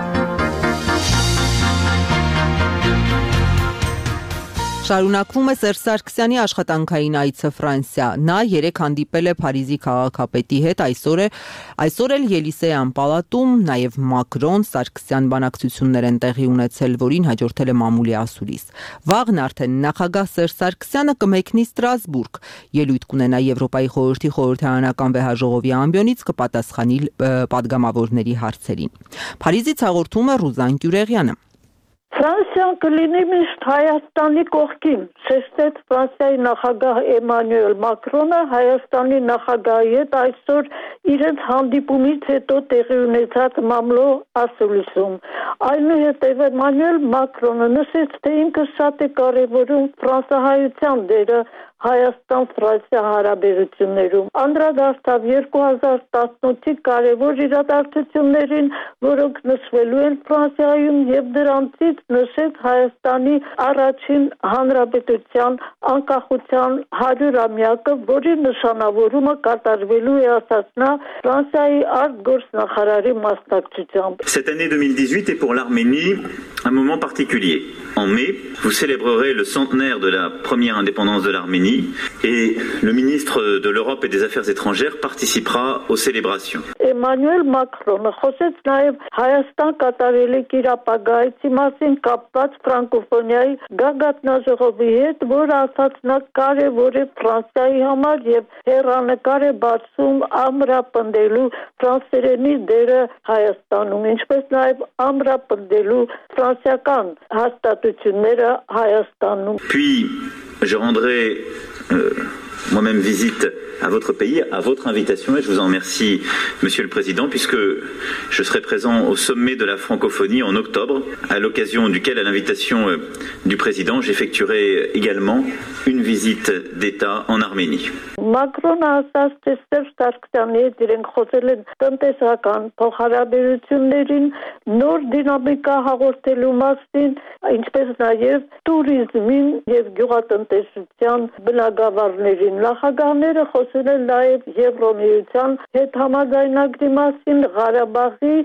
Շարունակվում է Սերժ Սարգսյանի աշխատանքային այցը Ֆրանսիա։ Նա երեկ հանդիպել է Փարիզի քաղաքապետի հետ, այսօր է այսօր էլ Ելիսեյան պալատում, նաև Մակրոն Սարգսյան բանակցություններ են տեղի ունեցել, որին հաջորդել է մամուլի ասուլիս։ Վաղն արդեն նախագահ Սերժ Սարգսյանը կմեկնի Ստրասբուրգ, ելույթ կունենա Եվրոպայի խորհրդի խորհրդարանական վեհաժողովի ամբիոնից, կպատասխանի պատգամավորների հարցերին։ Փարիզից հաղորդում է Ռուզան Գյուրեղյանը։ Ֆրանսիան կլինի միշտ Հայաստանի կողքին, շեշտեց Ֆրանսիայի նախագահ Էմանուել Մակրոնը Հայաստանի նախագահի հետ այսօր իրենց հանդիպումից հետո տեղի ունեցած մամլո ասուլիսում։ Այնուհետև Էմանուել Մակրոնը նշեց, թե ինքը շատ է կարևորում ֆրանսահայության դերը Հայաստան-Ֆրանսիա հարաբերություններում։ Անդրադարձավ երկու հազար տասնութի կարևոր իրադարձություններին, որոնք նշվելու են Ֆրանսիայում, եւ դրանցից նշեց Հայաստանի առաջին հանրապետության անկախության հարյուրամյակը, որի նշանավորումը կատարվելու է, ասաց նա, Ֆրանսիայի արտգործնախարարի մասնակցությամբ։ Cette année deux mille dix-huit est pour l'Arménie un moment particulier. En mai, vous célébrerez le centenaire de la première indépendance de l'Arménie et le ministre de l'Europe et des Affaires étrangères participera aux célébrations. Էմանուել Մակրոնը խոսեց նաև Հայաստան կատարելի կիրապագայցի մասին կապված ֆրանկոֆոնիայի գագաթնաժողովի հետ, որը ասաց նա կարևոր է Ֆրանսիայի համար եւ հեռանկար է բացում ամրապնդելու ֆրանսերենի դերը Հայաստանում, ինչպես նաև ամրապնդելու ֆրանսիական հաստատությունները Հայաստանում։ Puis je rendrai euh, moi-même visite à votre pays, à votre invitation, et je vous en remercie, Monsieur le Président, puisque je serai présent au sommet de la francophonie en octobre, à l'occasion duquel, à l'invitation du Président, j'effectuerai également une visite d'État en Arménie. Մակրոնը ասաց, թե Սերժ Սարգսյանի հետ իրենք խոսել են տնտեսական փոխհարաբերություններին, նոր դինամիկա հաղորդելու մասին, ինչպես նաև տուրիզմին եւ գյուղատնտեսության բնագավառներին։ Նախագահները խոսել են նաև Եվրոմիության հետ համաձայնագրի մասին, Ղարաբաղի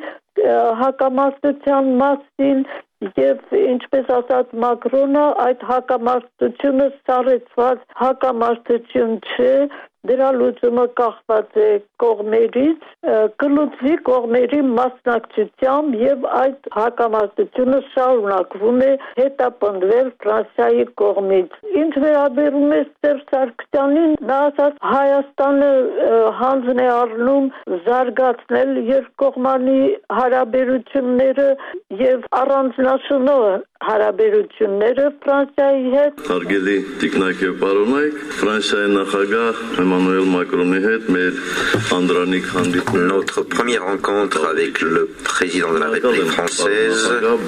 հակամարտության մասին եւ ինչպես ասաց Մակրոնը, այդ հակամարտությունը սառեցված հակամարտություն չէ, դրա լուծումը կախված է կողմերից, կլուծվի կողմերի մասնակցությամբ եւ այդ հակամարտությունը շարունակվում է հետապնդվել Ֆրանսիայի կողմից։ Ինչ վերաբերում է Սերժ Սարգսյանին, նա ասաց Հայաստանը հանձն է առնում զարգացնել երկկողմանի հարաբերությունները եւ առանձնաշնորհ հարաբերությունները Ֆրանսիայի հետ։ Հարգելի տիկնակ եւ պարոնայք, Ֆրանսիայի նախագահ Emmanuel Macron հետ մեր անդրանիկ հանդիպումը Notre première rencontre avec le président de la République française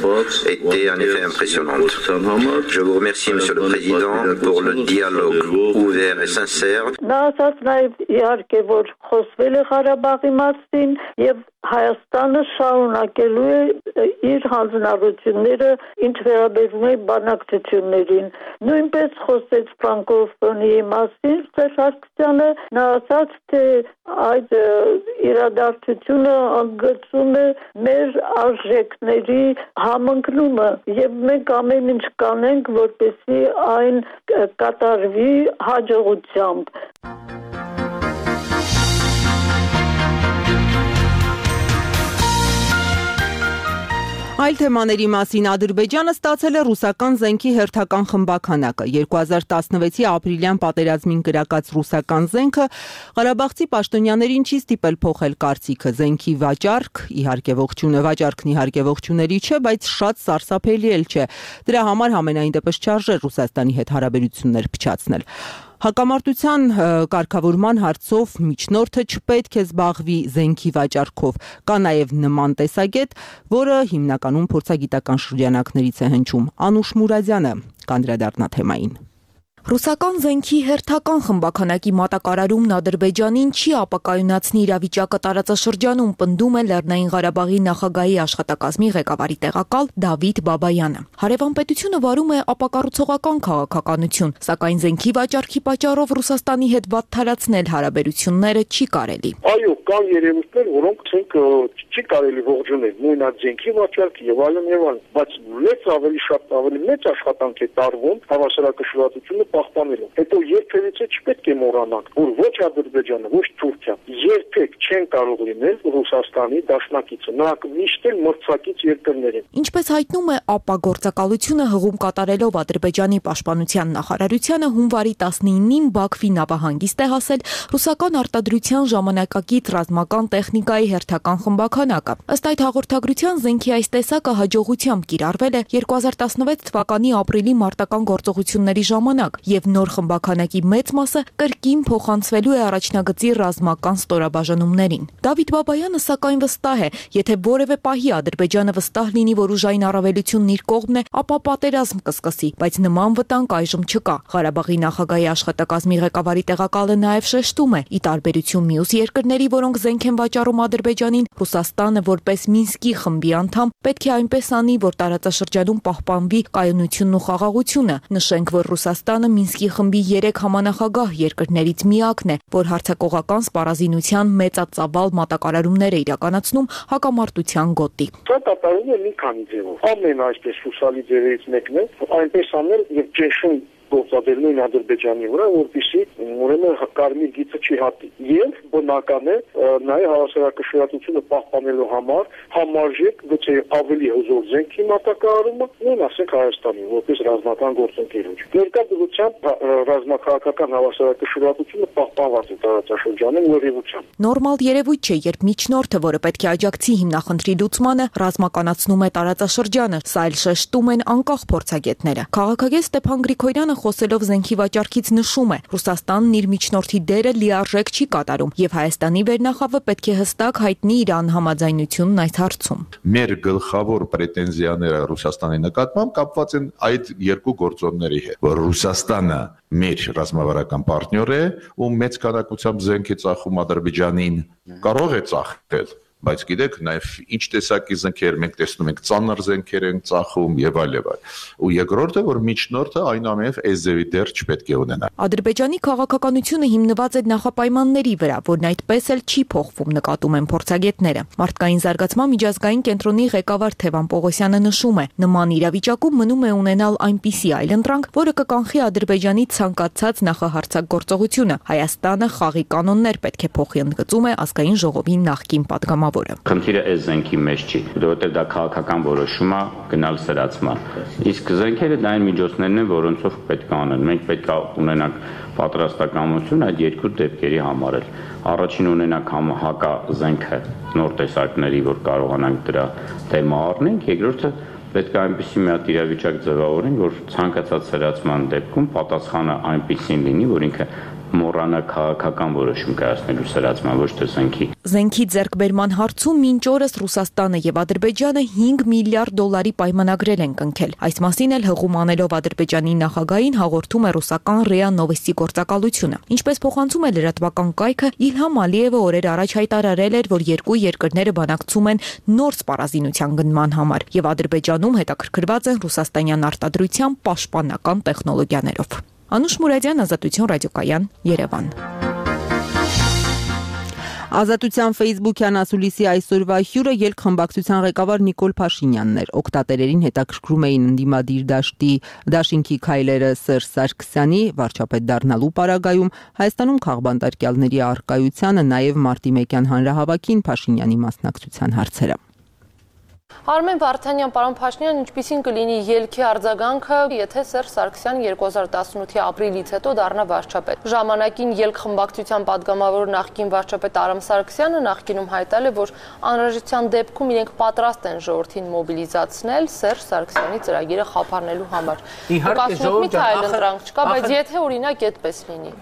était en effet impressionnante. Je vous remercie, Monsieur le Président, pour le dialogue ouvert et sincère. Նա ասաց նաև իհարկե, որ խոսվել է Ղարաբաղի մասին եւ Հայաստանը շարունակելու է իր հանձնառությունները ինչ վերաբերում է բանակցություններին։ Նույնպես խոսեց ֆրանկոֆոնիի մասին Սարգսյանը, նա ասաց, թե այդ իրադարձությունը ընդգծում է մեր արժեքների համընկնումը եւ մենք ամեն ինչ կանենք, որպեսզի այն կատարվի հաջողությամբ։ Այլ թեմաների մասին Ադրբեջանը ստացել է ռուսական զենքի հերթական խմբաքանակը։ երկու հազար տասնվեցի ապրիլյան պատերազմին կրակած ռուսական զենքը Ղարաբաղցի պաշտոնյաներին չի ստիպել փոխել կարծիքը։ Զենքի վաճառք, իհարկե ողջունը, վաճառքն իհարկե ողջունելի չէ, բայց շատ սարսափելի էլ չէ։ Դրա համար համենայն դեպս չարժե Ռուսաստանի հետ հարաբերություններ փչացնել։ Հակամարտության կարգավորման հարցով միջնորդը չպետք է զբաղվի զենքի վաճառքով։ Կա նաև նման տեսակետ, որը հիմնականում փորձագիտական շրջանակներից է հնչում։ Անուշ Մուրադյանը կանդրադառնա թեմային։ Ռուսական զենքի հերթական խմբաքանակի մատակարարումն Ադրբեջանին չի ապակայունացնի իրավիճակը տարածաշրջանում, պնդում է Լեռնային Ղարաբաղի նախագահի աշխատակազմի ղեկավարի տեղակալ Դավիթ Բաբայանը։ Հարևան պետությունը վարում է ապակառուցողական քաղաքականություն, սակայն զենքի վաճառքի պատճառով Ռուսաստանի հետ վատթարացնել հարաբերությունները չի կարելի։ Այո, կան երևույթներ, որոնք ցենք չի կարելի ողջունել, նույն այդ զենքի վաճառքը եւ այլն եւ այլն, բայց մեծ ավելի շատ ավելի մեծ աշխատանք է տարվում հավասարակշռվածությունը պահպանելու։ Հետո երբևիցե չպետք է մոռանանք, որ ոչ Ադրբեջանը, ոչ Թուրքիան երբեք չեն կարող լինել Ռուսաստանի դաշնակիցը, նրանք միշտ էլ մրցակից երկրներ են։ Ինչպես հայտնում է ԱՊԱ գործակալությունը հղում կատարելով Ադրբեջանի պաշտպանության նախարարությանը հունվարի տասնինին Բաքվի նավահանգիստ է հասել ռուսական արտադրության ժամանակակից ռազմական տեխնիկայի հերթական խմբաքանակը։ Ըստ այդ հաղորդագրության զենքի այս տեսակը հաջողությամբ կիրառվել է երկու հազար տասնվեց թվականի ապրիլի մարտական գործողությունների ժամանակ եւ նոր խմբաքանակի մեծ մասը կրկին փոխանցվելու է առաջնագծի ռազմական ստորաբաժանումներին։ Դավիթ Բաբայանը սակայն վստահ է, եթե որևէ պահի Ադրբեջանը վստահ լինի, որ ուժային առավելությունն իր կողմն է, ապա պատերազմ կսկսի, բայց նման վտանգ այժմ չկա։ Ղարաբաղի նախագահի աշխատակազմի ղեկավարի տեղակալը նաև շեշտում է, ի տարբերություն մյուս երկրների, որոնք զենք են վաճառում Ադրբեջանին, Ռուսաստանը որպես Մինսկի խմբի անդամ պետք է այնպես անի, որ տարածաշրջանում պահպանվի կայունությունն ու խաղաղությունը։ Նշենք, որ Ռուսաստանը Մինսկի խմբի երեք համանախագահ երկրներից միակն է, որ հարձակողական սպառազինության մեծածավալ մատակարարումներ է իրականացնում հակամարտության գոտի։ Դա կատարվում է մի քանի ձևով։ Ամեն այսպես հուսալի ձևերից մեկն է այնպես անել եւ ճնշում գործադրել նույն Ադրբեջանի վրա, որպեսզի ուրեմն կարմիր գիծը չի հատի։ Եվ բնական է նաև հավասարակշռվածությունը պահպանելու համար համարժեք գուցե ավելի հզոր զենքի մատակարարումը, նույն ասենք Հայաստանի, որպես ռազմական գործընկերություն։ Ներկա դրությամբ ռազմաքաղաքական հավասարակշռվածությունը պահպանված է տարածաշրջանում լրիվությամբ։ Նորմալ երևույթ չէ, երբ միջնորդը, որը պետք է աջակցի հիմնախնդրի լուծմանը, ռազմականացնում է տարածաշրջանը, սա էլ շեշտում են անկախ փորձագետները։ Քաղաքագետ Ստեփան Գրիգորյանը խոսելով զենքի վաճառքից նշում է, Ռուսաստանն իր միջնորդի դերը լիարժեք չի կատարում եւ Հայաստանի վերնախավը պետք է հստակ հայտնի իր անհամաձայնությունն այս հարցում։ Մեր գլխավոր պրետենզիաները Ռուսաստանի նկատմամբ կապված են այդ երկու գործոնների հետ, որ Ռուսաստանը մեր ռազմավարական պարտներ է ու մեծ քանակությամբ զենք է ծախում Ադրբեջանին, կարող է ծախել, բայց գիտեք, նաև ինչ տեսակի զենքեր մենք տեսնում ենք, ծանր զենքեր են ծախում եւ այլ եւ այլ։ Ու երկրորդը, որ միջնորդը այնուամենայնիվ էզևի դեր չպետք է ունենա։ Ադրբեջանի քաղաքականությունը հիմնված է նախապայմանների վրա, որն այդպես էլ չի փոխվում, նկատում են փորձագետները։ Մարդկային զարգացման միջազգային կենտրոնի ղեկավար Թևան Պողոսյանը նշում է, նման իրավիճակում մնում է ունենալ այնպիսի այլընտրանք, որը կկանխի Ադրբեջանի ցանկացած նախահարձակգործողությունը։ Հայաստանը խաղի կանոններ պետք է փոխի, ընդգծում է ազգային ժողովի նախկին պատգամավոր։ Խնդիրը այս զենքի մեջ չի, որովհետև դա քաղաքական որոշում է գնալ սրացման։ Իսկ զենքերը դա այն միջոցներն են, որոնցով պետք է անեն։ Մենք պետք է ունենանք պատրաստակամություն այդ երկու դեպքերի համար էլ։ Առաջին ունենանք հակազենքը նոր տեսակների, որ կարողանանք դրա թեմա առնենք, երկրորդը պետք է այնպիսի մի հատ իրավիճակ ձևավորենք, որ ցանկացած սրացման դեպքում պատասխանը այնպիսին լինի, որ ինքը մոռանա քաղաքական որոշում կայացնելու սրացման, ոչ թե զենքի։ Զենքի ձեռքբերման հարցում մինչ օրս Ռուսաստանը եւ Ադրբեջանը հինգ միլիարդ դոլարի պայմանագրեր են կնքել։ Այս մասին էլ հղում անելով Ադրբեջանի նախագահին հաղորդում է ռուսական ՌԻԱ Նովոստի գործակալությունը։ Ինչպես փոխանցում է լրատվական կայքը, Իլհամ Ալիևը օրեր առաջ հայտարարել էր, որ երկու երկրները բանակցում են նոր սպառազինության գնման համար եւ Ադրբեջանում հետաքրքրված են ռուսաստանյան արտադրության պաշտպանական տեխնոլոգիաներով։ Անուշ Մուրադյան, Ազատություն ռադիոկայան, Երևան։ Ազատության Facebook-յան ասուլիսի այսօրվա հյուրը ելքխմբակցության ղեկավար Նիկոլ Փաշինյանն էր։ Օգտատերերին հետաքրքրում էին ընդդիմադիր դաշտի դաշինքի քայլերը Սերժ Սարգսյանի վարչապետ դառնալու պարագայում, Հայաստանում քաղբանտարկյալների առկայությանը, նաև մարտի մեկյան հանրահավաքին Փաշինյանի մասնակցության հարցերը։ Արմեն Վարդանյան, պարոն Փաշինյան, ինչպիսին կլինի ելքի արձագանքը, եթե Սերժ Սարգսյանը երկու հազար տասնութի ապրիլից հետո դառնա վարչապետ։ Ժամանակին ելքխմբակցության պատգամավոր նախկին վարչապետ Արամ Սարգսյանը նախկինում հայտարարել է, որ անհրաժեշտության դեպքում իրենք պատրաստ են ժողովրդին մոբիլիզացնել Սերժ Սարգսյանի ծրագիրը խափանելու համար։ Կասում մի այլընտրանք չկա, բայց եթե օրինակ այդպես լինի։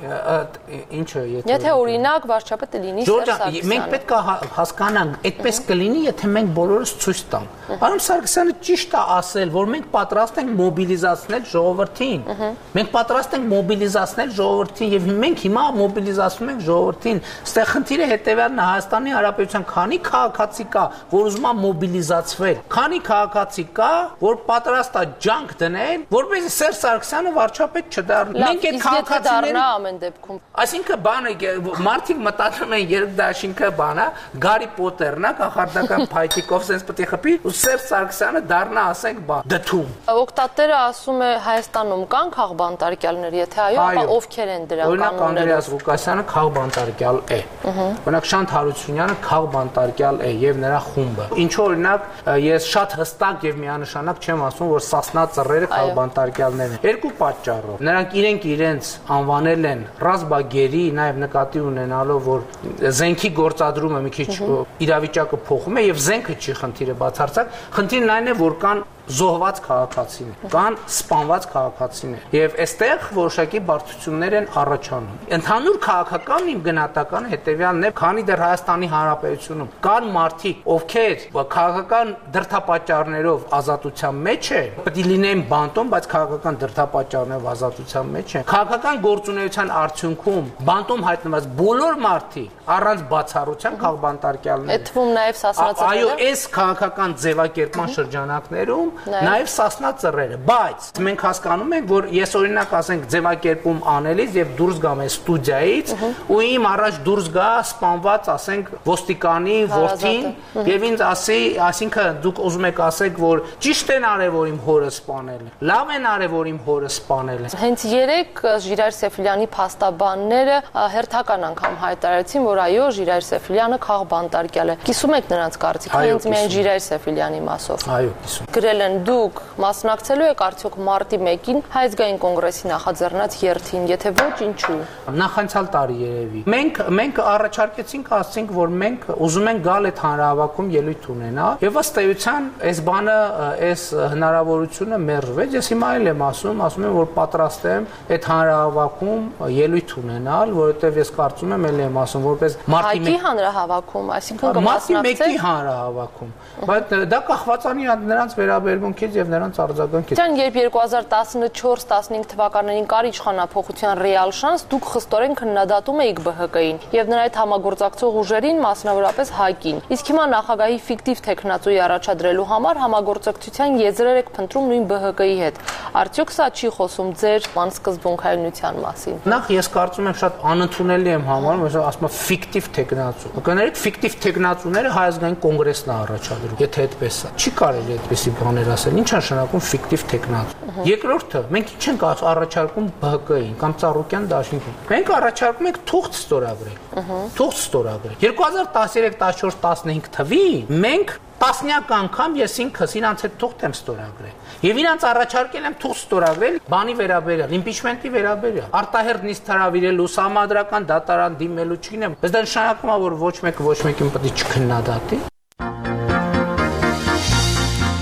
Ինչը, եթե օրինակ վարչապետը լինի Սերժ Սարգսյանը։ Մենք պետք է հասկանանք, այդպես կլինի, եթե մենք բոլորս ցույց տանք։ Արամ Սարգսյանը ճիշտ է ասել, որ մենք պատրաստ ենք մոբիլիզացնել ժողովրդին։ Մենք պատրաստ ենք մոբիլիզացնել ժողովրդին եւ մենք հիմա մոբիլիզացնում ենք ժողովրդին։ Այստեղ խնդիրը հետեւյալն է, Հայաստանի Հանրապետության քանի քաղաքացի կա, որ ուզում է մոբիլիզացվել։ Քանի քաղաքացի կա, որ պատրաստ է ջանք դնել, որպեսզի Սերժ Սարգսյանը վարչապետ չդառնա։ Մենք այդ քաղաքացիներին ամեն դեպքում։ Այսինքն բանը մարդիկ մտածում են երկդաշինքը բանա, Գարի Պոտերն է, կախարդական փայտիկով sense պետք է խփի ու Սերժ Սարգսյանը դառնա, ասենք, բա դդում։ Օգտատերը ասում է Հայաստանում կան քաղբանտարկյալներ, եթե այո, ապա ովքեր են դրանք կանոնները։ Օրինակ Անդրեաս Ղուկասյանը քաղբանտարկյալ է։ Օրինակ Շանթ Հարությունյանը քաղբանտարկյալ է եւ նրա խումբը։ Ինչու օրինակ ես շատ հստակ եւ միանշանակ չեմ ասում, որ Սասնա ծռերը քաղբանտարկյալներ են։ Երկու պատճառով։ Նրանք իրենք իրենց անվանել են ռազմագերի, նաեւ նկատի ունենալով, որ զենքի գործադրումը մի քիչ իրավիճակը փոխում է եւ զենքը չի խնդիրը բացարձակ, խնդիրն այն է, որ կան զոհված քաղաքացիներ, կան սպանված քաղաքացիներ եւ այստեղ որոշակի բարդություններ են առաջանում։ Ընդհանուր քաղաքական իմ գնահատականը հետեւյալն է, քանի դեռ Հայաստանի Հանրապետությունում կան մարդիկ, ովքեր քաղաքական դրդապատճառներով ազատության մեջ են, պետք է լինեն բանտում, բայց քաղաքական դրդապատճառներով ազատության մեջ են։ Քաղաքական գործունեության արդյունքում բանտում հայտնված բոլոր մարդիկ առանց բացառության քաղբանտարկյալներ։ Այդ թվում նաեւ Սասնա ծռերը։ Այո, այս քաղաքական ձևակերպման շրջանակներում Նաև Սասնա ծռերը, բայց մենք հասկանում ենք, որ ես օրինակ ասենք ձևակերպում անելիս եւ դուրս գամ այս ստուդիայից ու իմ առաջ դուրս գա սպանված, ասենք, ոստիկանի որդին եւ ինձ ասի, այսինքն դուք ուզում եք ասեք, որ ճիշտ են արել, որ իմ հորը սպանել է, լավ են արել, որ իմ հորը սպանել է։ Հենց երեք Ժիրայր Սեֆիլյանի փաստաբանները հերթական անգամ հայտարարեցին, որ այո, Ժիրայր Սեֆիլյանը քաղբանտարկյալ է։ Կիսում եք նրանց կարծիքը, հենց միայն Ժիրայր Սեֆիլյանի մասով։ Այո, կիսում։ Գրել են դուք մասնակցելու եք արդյոք մարտի մեկին Հայազգային կոնգրեսի նախաձեռնած երթին, եթե ոչ, ինչու։ Նախանցյալ տարի երևի։ Մենք մենք առաջարկեցինք, ասենք, որ մենք ուզում ենք գալ այդ հանրահավաքում ելույթ ունենալ, եւ ըստ էության այս բանը, այս հնարավորությունը մերժվեց։ Ես հիմա էլ եմ ասում, ասում եմ, որ պատրաստ եմ այդ հանրահավաքում ելույթ ունենալ, որովհետեւ ես կարծում եմ, ել եմ ասում, որպես մարտի մեկի հանրահավաքում, այսինքն մարտի մեկի հանրահավաքում, բայց դա կախված է նրանց վերաբերմունքից եւ նրանց արձագանքից։ Դեռ երբ երկու հազար տասնչորս տասնհինգ թվականներին կար իշխանափոխության ռեալ շանս, դուք խստորեն քննադատում էիք B H K-ին եւ նրա այդ համագործակցող ուժերին, մասնավորապես ՀԱԿ-ին։ Իսկ հիմա նախագահի ֆիկտիվ տեխնացուի առաջադրելու համար համագործակցության եզրեր եք փնտրում նույն B H K-ի հետ։ Արդյոք սա չի խոսում ձեր անսկզբունքայնության մասին։ Նախ ես կարծում եմ շատ անընդունելի եմ համարում, ես ասում եմ ֆիկտիվ տեխնացու։ Կներեք, ֆիկտիվ տեխնացուները Հայազգային կոնգրեսն է առաջադրում, եթե այդպես է։ Չի կարելի այդպեսի բաներ ասել։ Ինչ է նշանակում ֆիկտիվ տեխնացու։ Երկրորդը, մենք ինչ ենք առաջարկում B H K-ին կամ Ծառուկյան դաշինքին։ Մենք առաջարկում ենք թուղթ ստորագրել։ Թուղթ ստորագրել։ երկու հազար տասներեք տասնչորս տասնհինգ թվին մենք տասնյակ անգամ ես ինքս իրանց հետ թուղթ եմ ստորագրել։ Եվ իրանց առաջարկել եմ թուղթ ստորագրել բանի վերաբերյալ, իմպիչմենտի վերաբերյալ, արտահերթ նիստ հրավիրելու, սահմանադրական դատարան դիմելու չգիտեմ, բայց դա նշանակում է, որ ոչ մեկը ոչ մեկին պետք է չքննադատի։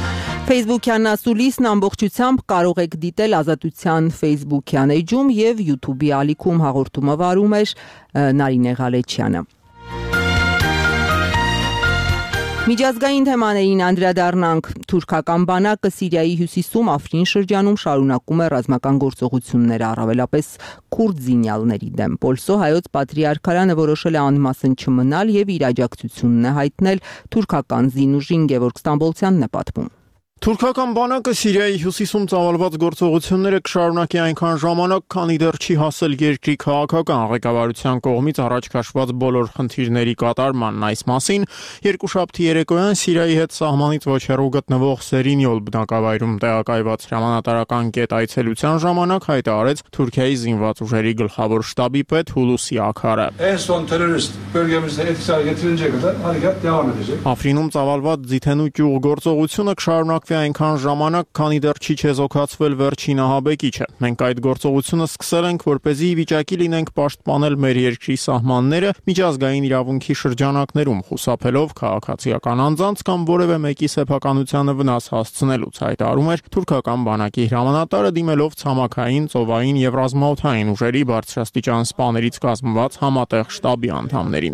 Facebook-յան ասուլիսն ամբողջությամբ կարող եք դիտել Ազատության Facebook-յան էջում եւ YouTube-ի ալիքում հաղորդումը վարում էր Նարինե Ղալեչյանը։ Միջազգային թեմաներին անդրադառնանք։ Թուրքական բանակը Սիրիայի հյուսիսում Աֆրին շրջանում շարունակում է ռազմական գործողությունները, առավելապես քուրդ զինյալների դեմ։ Պոլսո հայոց պատրիարքարանը որոշել է անմասն չմնալ եւ իր աջակցությունն է հայտնել թուրքական զինուժին, Գևորգ Ստամբոլցյանն է պատմում։ Թուրքական բանակը Սիրիայի հյուսիսում ծավալված գործողությունները կշարունակի այնքան ժամանակ, քանի դեռ չի հասել երկրի քաղաքական ղեկավարության կողմից առաջ քաշված բոլոր խնդիրների կատարմանն։ Այս մասին երկուշաբթի երեկոյան Սիրիայի հետ սահմանից ոչ հեռու գտնվող Սերինյոլ բնակավայրում տեղակայված հրամանատարական կետ այցելության ժամանակ հայտարարեց Թուրքիայի զինված ուժերի գլխավոր շտաբի պետ Հուլուսի Աքարը։ Աֆրինում ծավալված ձիթենու ճյուղ գործողությունը կշարունակվի այնքան ժամանակ, քանի դեռ չի չեզոքացվել վերջին ահաբեկիչը։ Մենք այդ գործողությունը սկսել ենք, որպեսզի ի վիճակի լինենք պաշտպանել մեր երկրի սահմանները միջազգային իրավունքի շրջանակներում, խուսափելով քաղաքացիական անձանց կամ որևէ մեկի սեփականությանը վնաս հասցնելուց, հայտարարում էր թուրքական բանակի հրամանատարը, դիմելով ցամաքային, ծովային եւ ռազմաօդային ուժերի բարձրաստիճան սպաներից կազմված համատեղ շտաբի անդամներին։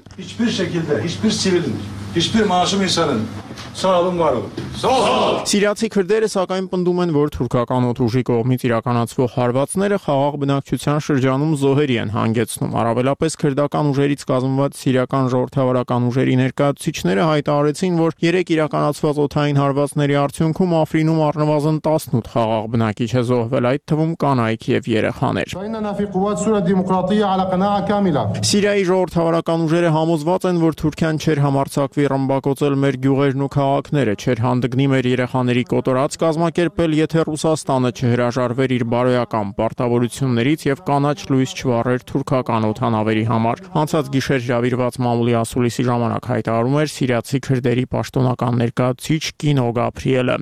Սիրիացի քրդերը սակայն պնդում են, որ թուրքական օդուժի կողմից իրականացվող հարվածները խաղաղ բնակչության շրջանում զոհերի են հանգեցնում։ Առավելապես քրդական ուժերից կազմված սիրիական ժողովրդավարական ուժերի ներկայացուցիչները հայտարարեցին, որ երեք իրականացված օդային հարվածների արդյունքում Աֆրինում առնվազն տասնութ խաղաղ բնակիչ է զոհվել, այդ թվում կանայք եւ երեխաներ։ Սիրիայի ժողովրդավարական ուժերը համոզված են, որ Թուրքիան չէր համարձակվի ռմբակոծել մեր գյուղերն ու քաղաքները, չէր հանդգնի մեր երեխաների կոտորած կազմակերպել, եթե Ռուսաստանը չհրաժարվեր իր բարոյական պարտավորություններից եւ կանաչ լույս չվառեր թուրքական օդանավերի համար։ Անցած գիշեր հրավիրված մամուլի ասուլիսի ժամանակ հայտարարում էր սիրիացի քրդերի պաշտոնական ներկայացուցիչ Կինո Գաբրիելը։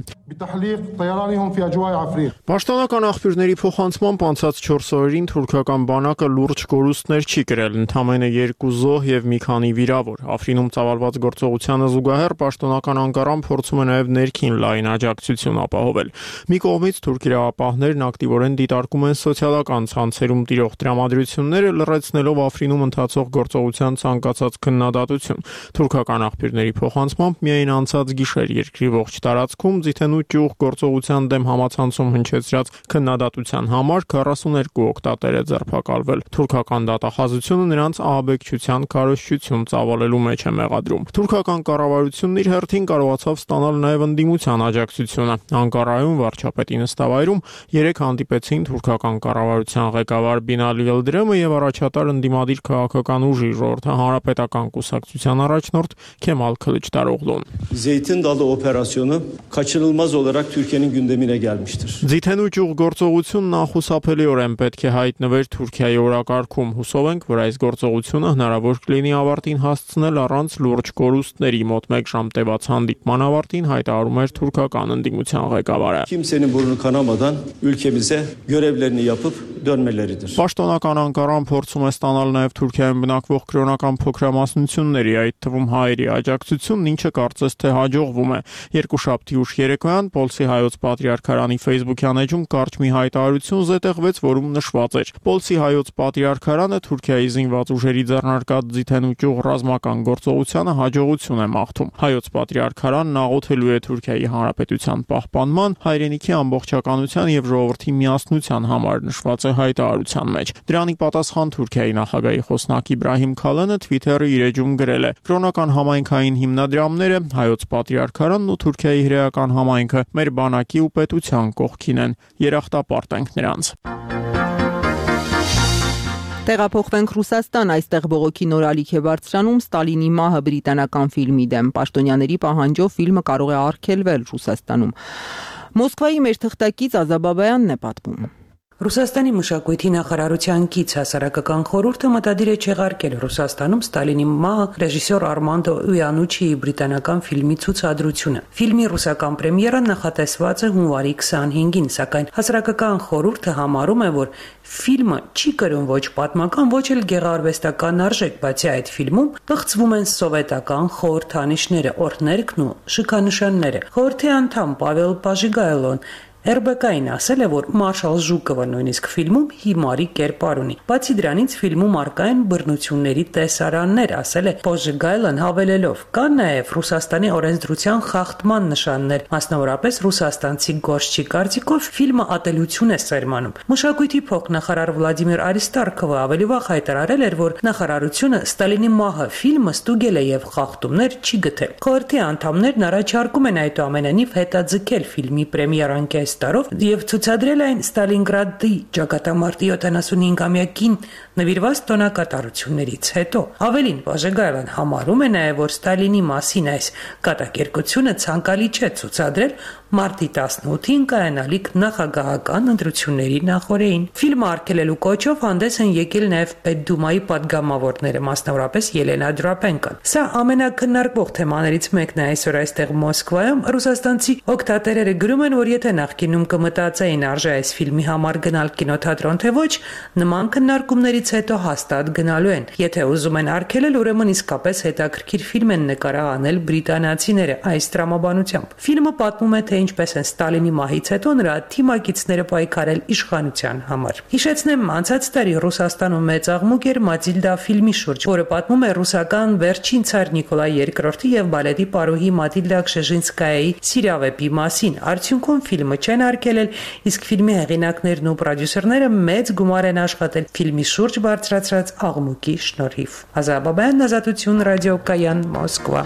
Պաշտոնական աղբյուրների փոխանցմամբ անցած չորս օրերին թուրքական բանակը լուրջ կորուստներ չի կրել, ընդամենը երկու զոհ եւ մի քանի վիրավոր։ Աֆրինում ծավալված գործողությանը զուգահեռ պաշտոնական Անկարան փորձում է նաև ներքին լայն աջակցություն ապահովել։ Մի կողմից թուրք իրավապահներն ակտիվորեն դիտարկում են սոցիալական ցանցերում տիրող տրամադրությունները, լրացնելով Աֆրինում ընթացող գործողության ցանկացած քննադատություն։ Թուրքական աղբյուրների փոխանցմամբ միայն անցած գիշեր երկրի ողջ տարածքում ձիթենու ճյուղ գործողության դեմ համացանցում հնչեցրած քննադատության համար քառասուներկու օգտատեր է ձերբակալվել։ Թուրքական դատախազությունը նրանց ահաբեկչության քարոզչություն ծավալելու մեջ է մեղադրում։ Թուրքական կառավարությունն իր հերթին կարողացավ ստանալ նաև ընդդիմության աջակցությունը։ Անկարայում վարչապետի նստավայրում երեք հանդիպեցին թուրքական կառավարության ղեկավար Բինալի Ելդրեմը եւ առաջատար ընդդիմադիր քաղաքական ուժի ժողովրդի հանրապետական կուսակցության առաջնորդ Քեմալ Քılıçdaroğlu'ն։ Zeytin Dalı operasyonu kaçınılmaz olarak Türkiye'nin gündemine gelmiştir. Ձիթենու ճյուղ գործողությունն անխուսափելիորեն պետք է հայտնվեր Թուրքիայի օրակարգում։ Հուսով ենք, որ այս գործողությունը հնարավոր կլինի ավարտին հասցնել առանց լուրջ կորուստների։ Մոտ մեկ ժամ տևած հանդիպման ավարտին հայտարարում էր թուրքական ընդդիմության ղեկավարը։ Kimsenin burnu kanamadan ülkemize görevlerini yapıp dönmeleridir. Պաշտոնական Անկարան փորձում է ստանալ նաև Թուրքիայում բնակվող կրոնական փոքրամասնությունների, այդ թվում հայերի աջակցությունն, ինչը կարծես թե հաջողվում է։ Երկուշաբթի ուշ երեկոյան Պոլսի հայոց պատրիարքարանի Facebook-յան էջում կարճ մի հայտարարություն զետեղվեց, որում նշված էր. Պոլսի հայոց պատրիարքարանը Թուրքիայի զինված ուժերի ձեռնարկած ձիթենու ճյուղ ռազմական գործողությանը հաջողություն է մաղթում։ Հայոց պատրիարքարանն աղոթելու է Թուրքիայի հանրապետության պահպանման, հայրենիքի ամբողջականության եւ ժողովրդի միասնության համար, նշված է հայտարարության մեջ։ Դրանի պատասխան Թուրքիայի նախագահի խոսնակ Իբրահիմ Քալանը Twitter-ի իր էջում գրել է. Կրոնական համայնքային հիմնադրամները, հայոց պատրիարքարանն ու Թուրքիայի հրեական համայնքը մեր բանակի ու պետության կողքին են։ Երախտապարտ ենք նրանց։ Տեղափոխվենք Ռուսաստան, այստեղ բողոքի նոր ալիք է բարձրանում Ստալինի մահը բրիտանական ֆիլմի դեմ։ Պաշտոնյաների պահանջով ֆիլմը կարող է արգելվել Ռուսաստանում։ Մոսկվայի մեր թղթակից Ազա Բաբայանն է պատմում։ Ռուսաստանի մշակույթի նախարարության կից հասարակական խորհուրդը մտադիր է չեղարկել Ռուսաստանում Ստալինի մահը ռեժիսոր Արմանդո Իանուչիի բրիտանական ֆիլմի ցուցադրությունը։ Ֆիլմի ռուսական պրեմիերան նախատեսված է հունվարի քսանհինգին, սակայն հասարակական խորհուրդը համարում է, որ ֆիլմը չի կրում ոչ պատմական, ոչ էլ գեղարվեստական արժեք, բացի այդ ֆիլմում բացվում են սովետական խորհրդանիշները, օրհներգն ու շքանշանները։ Խորհրդի անդամ Պավել Պաժիգայելոն эр бэ կ-ին ասել է, որ Մարշալ Ժուկովը նույնիսկ ֆիլմում հիմարի կերպար ունի։ Բացի դրանից ֆիլմում առկա են բռնությունների տեսարաններ, ասել է Պոժիգայլն հավելելով. Կան նաև Ռուսաստանի օրենսդրության խախտման նշաններ, մասնավորապես ռուսաստանցի գործչի կարծիքով ֆիլմը ատելություն է սերմանում։ Մշակույթի փոխնախարար Վլադիմիր Արիստարքովը ավելի վաղ հայտարարել էր, որ նախարարությունը Ստալինի մահը ֆիլմը ստուգել է եւ խախտումներ չի գտել։ Խորհրդի անդամներն առաջարկում են այդուամենայնիվ հետաձգել ֆիլմի պրեմիերան տարով եւ ցուցադրել այն Ստալինգրադի ճակատամարտի յոթանասունհինգամյակին նվիրված տոնակատարություններից հետո։ Ավելին, Պաժեգայլն համարում է նաեւ, որ Ստալինի մասին այս կատակերգությունը ցանկալի չէ ցուցադրել մարտի տասնութին կայանալիք նախագահական ընտրությունների նախօրեին։ Ֆիլմը արգելելու կոչով հանդես են եկել նաեւ Պետդումայի падգամավորները, մասնավորապես Ելենա Դրապենկոն։ Սա ամենակննարկվող թեմաներից մեկն է այսօր այստեղ Մոսկվայում։ Ռուսաստանցի օգտատերերը գրում են, որ եթե նախկինում կմտածեին արժե այս ֆիլմի համար գնալ կինոթատրոն թե ոչ, նման քննարկումներից հետո հաստատ գնալու են։ Եթե ուզում են արգելել, ուրեմն իսկապես հետաքրքիր ֆիլմ են նկարահանել բրիտանացիները այս տրամաբանությամբ։ Ֆիլմը պատմում է, թե ինչպես են Ստալինի մահից հետո նրա թիմակիցները պայքարել իշխանության համար։ Հիշեցնեմ, անցած տարի Ռուսաստանում մեծ աղմուկ էր Մատիլդա ֆիլմի շուրջ, որը պատմում է ռուսական վերջին ցար Նիկոլայ երկրորդի եւ բալետի պարուհի Մատիլդա Քշեժինսկայայի սիրավեպի մասին։ Արդյունքում ֆիլմը չեն արգելել, իսկ ֆիլմի հեղինակներն ու պրոդյուսերները մեծ գումար են աշխատել ֆիլմի շուրջ բարձրացրած աղմուկի շնորհիվ։ Ազաբաբյան, Ազատություն, ռադիոկայան, Մոսկվա։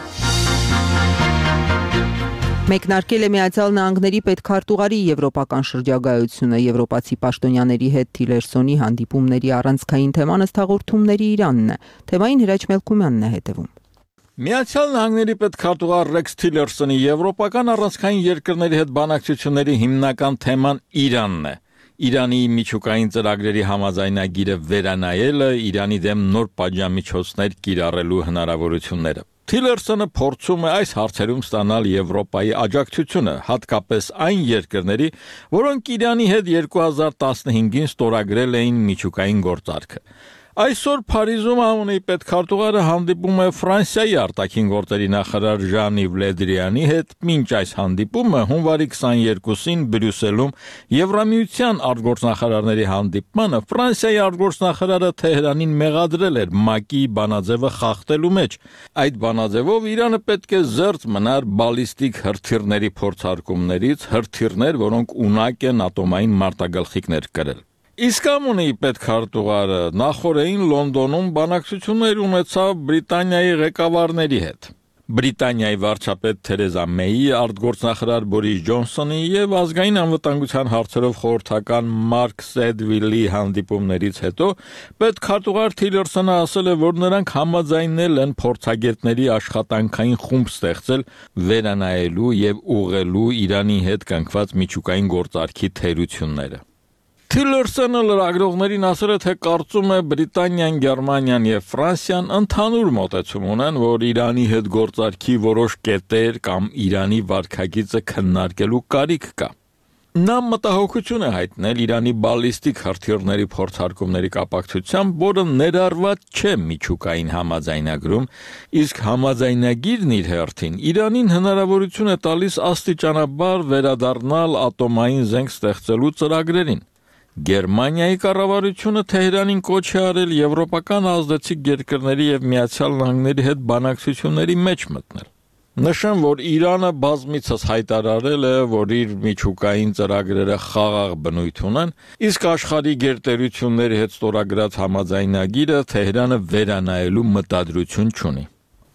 Մեկնարկել է Միացյալ Նահանգների պետքարտուղարի եվրոպական շրջագայությունը եվրոպացի պաշտոնյաների հետ Թիլերսոնի հանդիպումների առանցքային թեման ըստ հաղորդումների Իրանն է։ Թեմային Հրաչ Մելքումյանն է հետևում։ Միացյալ Նահանգների պետքարտուղար Ռեքս Թիլերսոնի եվրոպական առանցքային երկրների հետ բանակցությունների հիմնական թեման Իրանն է։ Իրանի միջուկային ծրագրերի համաձայնագիրը վերանայելը, Իրանի դեմ նոր պատժամիջոցներ կիրառելու հնարավորությունները։ Թիլերսոնը փորձում է այս հարցերում ստանալ Եվրոպայի աջակցությունը, հատկապես այն երկրների, որոնք Իրանի հետ երկու հազար տասնհինգին ստորագրել էին միջուկային գործարքը։ Այսօր Փարիզում ԱՄՆ-ի պետքարտուղարը հանդիպում է Ֆրանսիայի արտաքին գործերի նախարար Ժան-Իվ Լե Դրիանի հետ, մինչ այս հանդիպումը հունվարի քսաներկուսին Բրյուսելում Եվրամիության արտգործնախարարների հանդիպմանը Ֆրանսիայի արտգործնախարարը Թեհրանին մեղադրել էր ՄԱԿ-ի բանաձևը խախտելու մեջ։ Այդ բանաձևով Իրանը պետք է զերծ մնար բալիստիկ հրթիռների փորձարկումներից, հրթիռներ, որոնք ունակ են ատոմային մարտագլխիկներ կրել։ Իսկ ԱՄՆ-ի պետքարտուղարը նախորդին Լոնդոնում բանակցություններ ունեցավ Բրիտանիայի ղեկավարների հետ։ Բրիտանիայի վարչապետ Թերեզա Մեյի, արտգործնախարար Բորիս Ջոնսոնի եւ ազգային անվտանգության հարցերով խորհրդական Մարկ Սեդվիլի հանդիպումներից հետո պետքարտուղար Թիլերսոնը ասել է, որ նրանք համաձայնել են փորձագետների աշխատանքային խումբ ստեղծել վերանայելու եւ ուղղելու Իրանի հետ կնքված միջուկային գործարքի թերությունները։ Թիլերսոնը լրագրողներին ասել է, թե կարծում է Բրիտանիան, Գերմանիան եւ Ֆրանսիան ընդհանուր մոտեցում ունեն, որ Իրանի հետ գործարքի որոշ կետեր կամ Իրանի վարքագիծը քննարկելու կարիք կա։ Նա մտահոգություն է հայտնել Իրանի բալիստիկ հրթիռների փորձարկումների կապակցությամբ, որը ներառված չէ միջուկային համաձայնագրում, իսկ համաձայնագիրն իր հերթին Իրանին հնարավորություն է տալիս աստիճանաբար վերադառնալ ատոմային զենք ստեղծելու ծրագրերին։ Գերմանիայի կառավարությունը Թեհրանին կոչ է արել եվրոպական ազդեցիկ երկրների եւ Միացյալ Նահանգների հետ բանակցությունների մեջ մտնել։ Նշեմ, որ Իրանը բազմիցս հայտարարել է, որ իր միջուկային ծրագրերը խաղաղ բնույթ ունեն, իսկ աշխարհի գերտերությունների հետ ստորագրած համաձայնագիրը Թեհրանը վերանայելու մտադրություն չունի։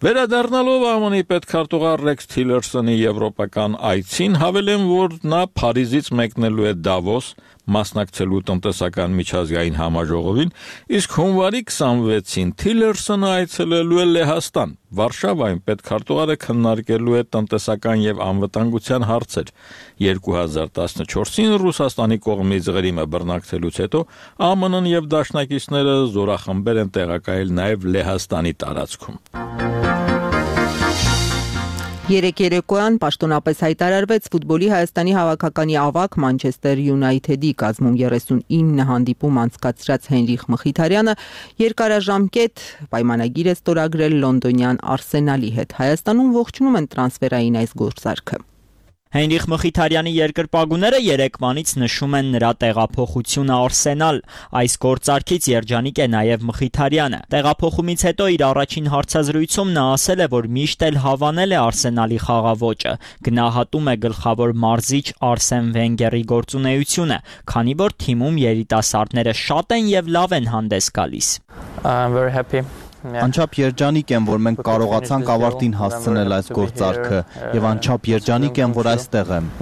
Վերադառնալով ԱՄՆ-ի պետքարտուղար Ռեքս Թիլերսոնի եվրոպական այցին, հավելեմ, որ նա Փարիզից մեկնելու է Դավոս, մասնակցելու տնտեսական միջազգային համաժողովին, իսկ հունվարի քսանվեցին Թիլերսոնը այցելելու է Լեհաստան։ Վարշավայում պետքարտուղարը քննարկելու է տնտեսական եւ անվտանգության հարցեր։ երկու հազար տասնչորսին Ռուսաստանի կողմից ղրիմը բռնակցելուց հետո ԱՄՆ-ն եւ դաշնակիցները զորախմբեր են տեղակայել նաեւ Լեհաստանի տարածքում։ Երեկ երեկոյան պաշտոնապես հայտարարվեց ֆուտբոլի Հայաստանի հավաքականի ավագ Մանչեսթեր Յունայթեդի կազմում երեսունինը հանդիպում անցկացրած Հենրիխ Մխիթարյանը երկարաժամկետ պայմանագիր է ստորագրել լոնդոնյան Արսենալի հետ։ Հայաստանում ողջունում են տրանսֆերային այս գործարքը։ Հենրիխ Մխիթարյանի երկրպագուները երեկվանից նշում են նրա տեղափոխությունը Արսենալ։ Այս գործարքից երջանիկ է նաև Մխիթարյանը։ Տեղափոխումից հետո իր առաջին հարցազրույցում նա ասել է, որ միշտ էլ հավանել է Արսենալի խաղավոճը, գնահատում է գլխավոր մարզիչ Արսեն Վենգերի գործունեությունը, քանի որ թիմում երիտասարդները շատ են եւ լավ են հանդես գալիս։ I'm very happy. Անչափ երջանիկ եմ, որ մենք կարողացանք ավարտին հասցնել այս գործարքը եւ անչափ երջանիկ եմ, որ այստեղ եմ։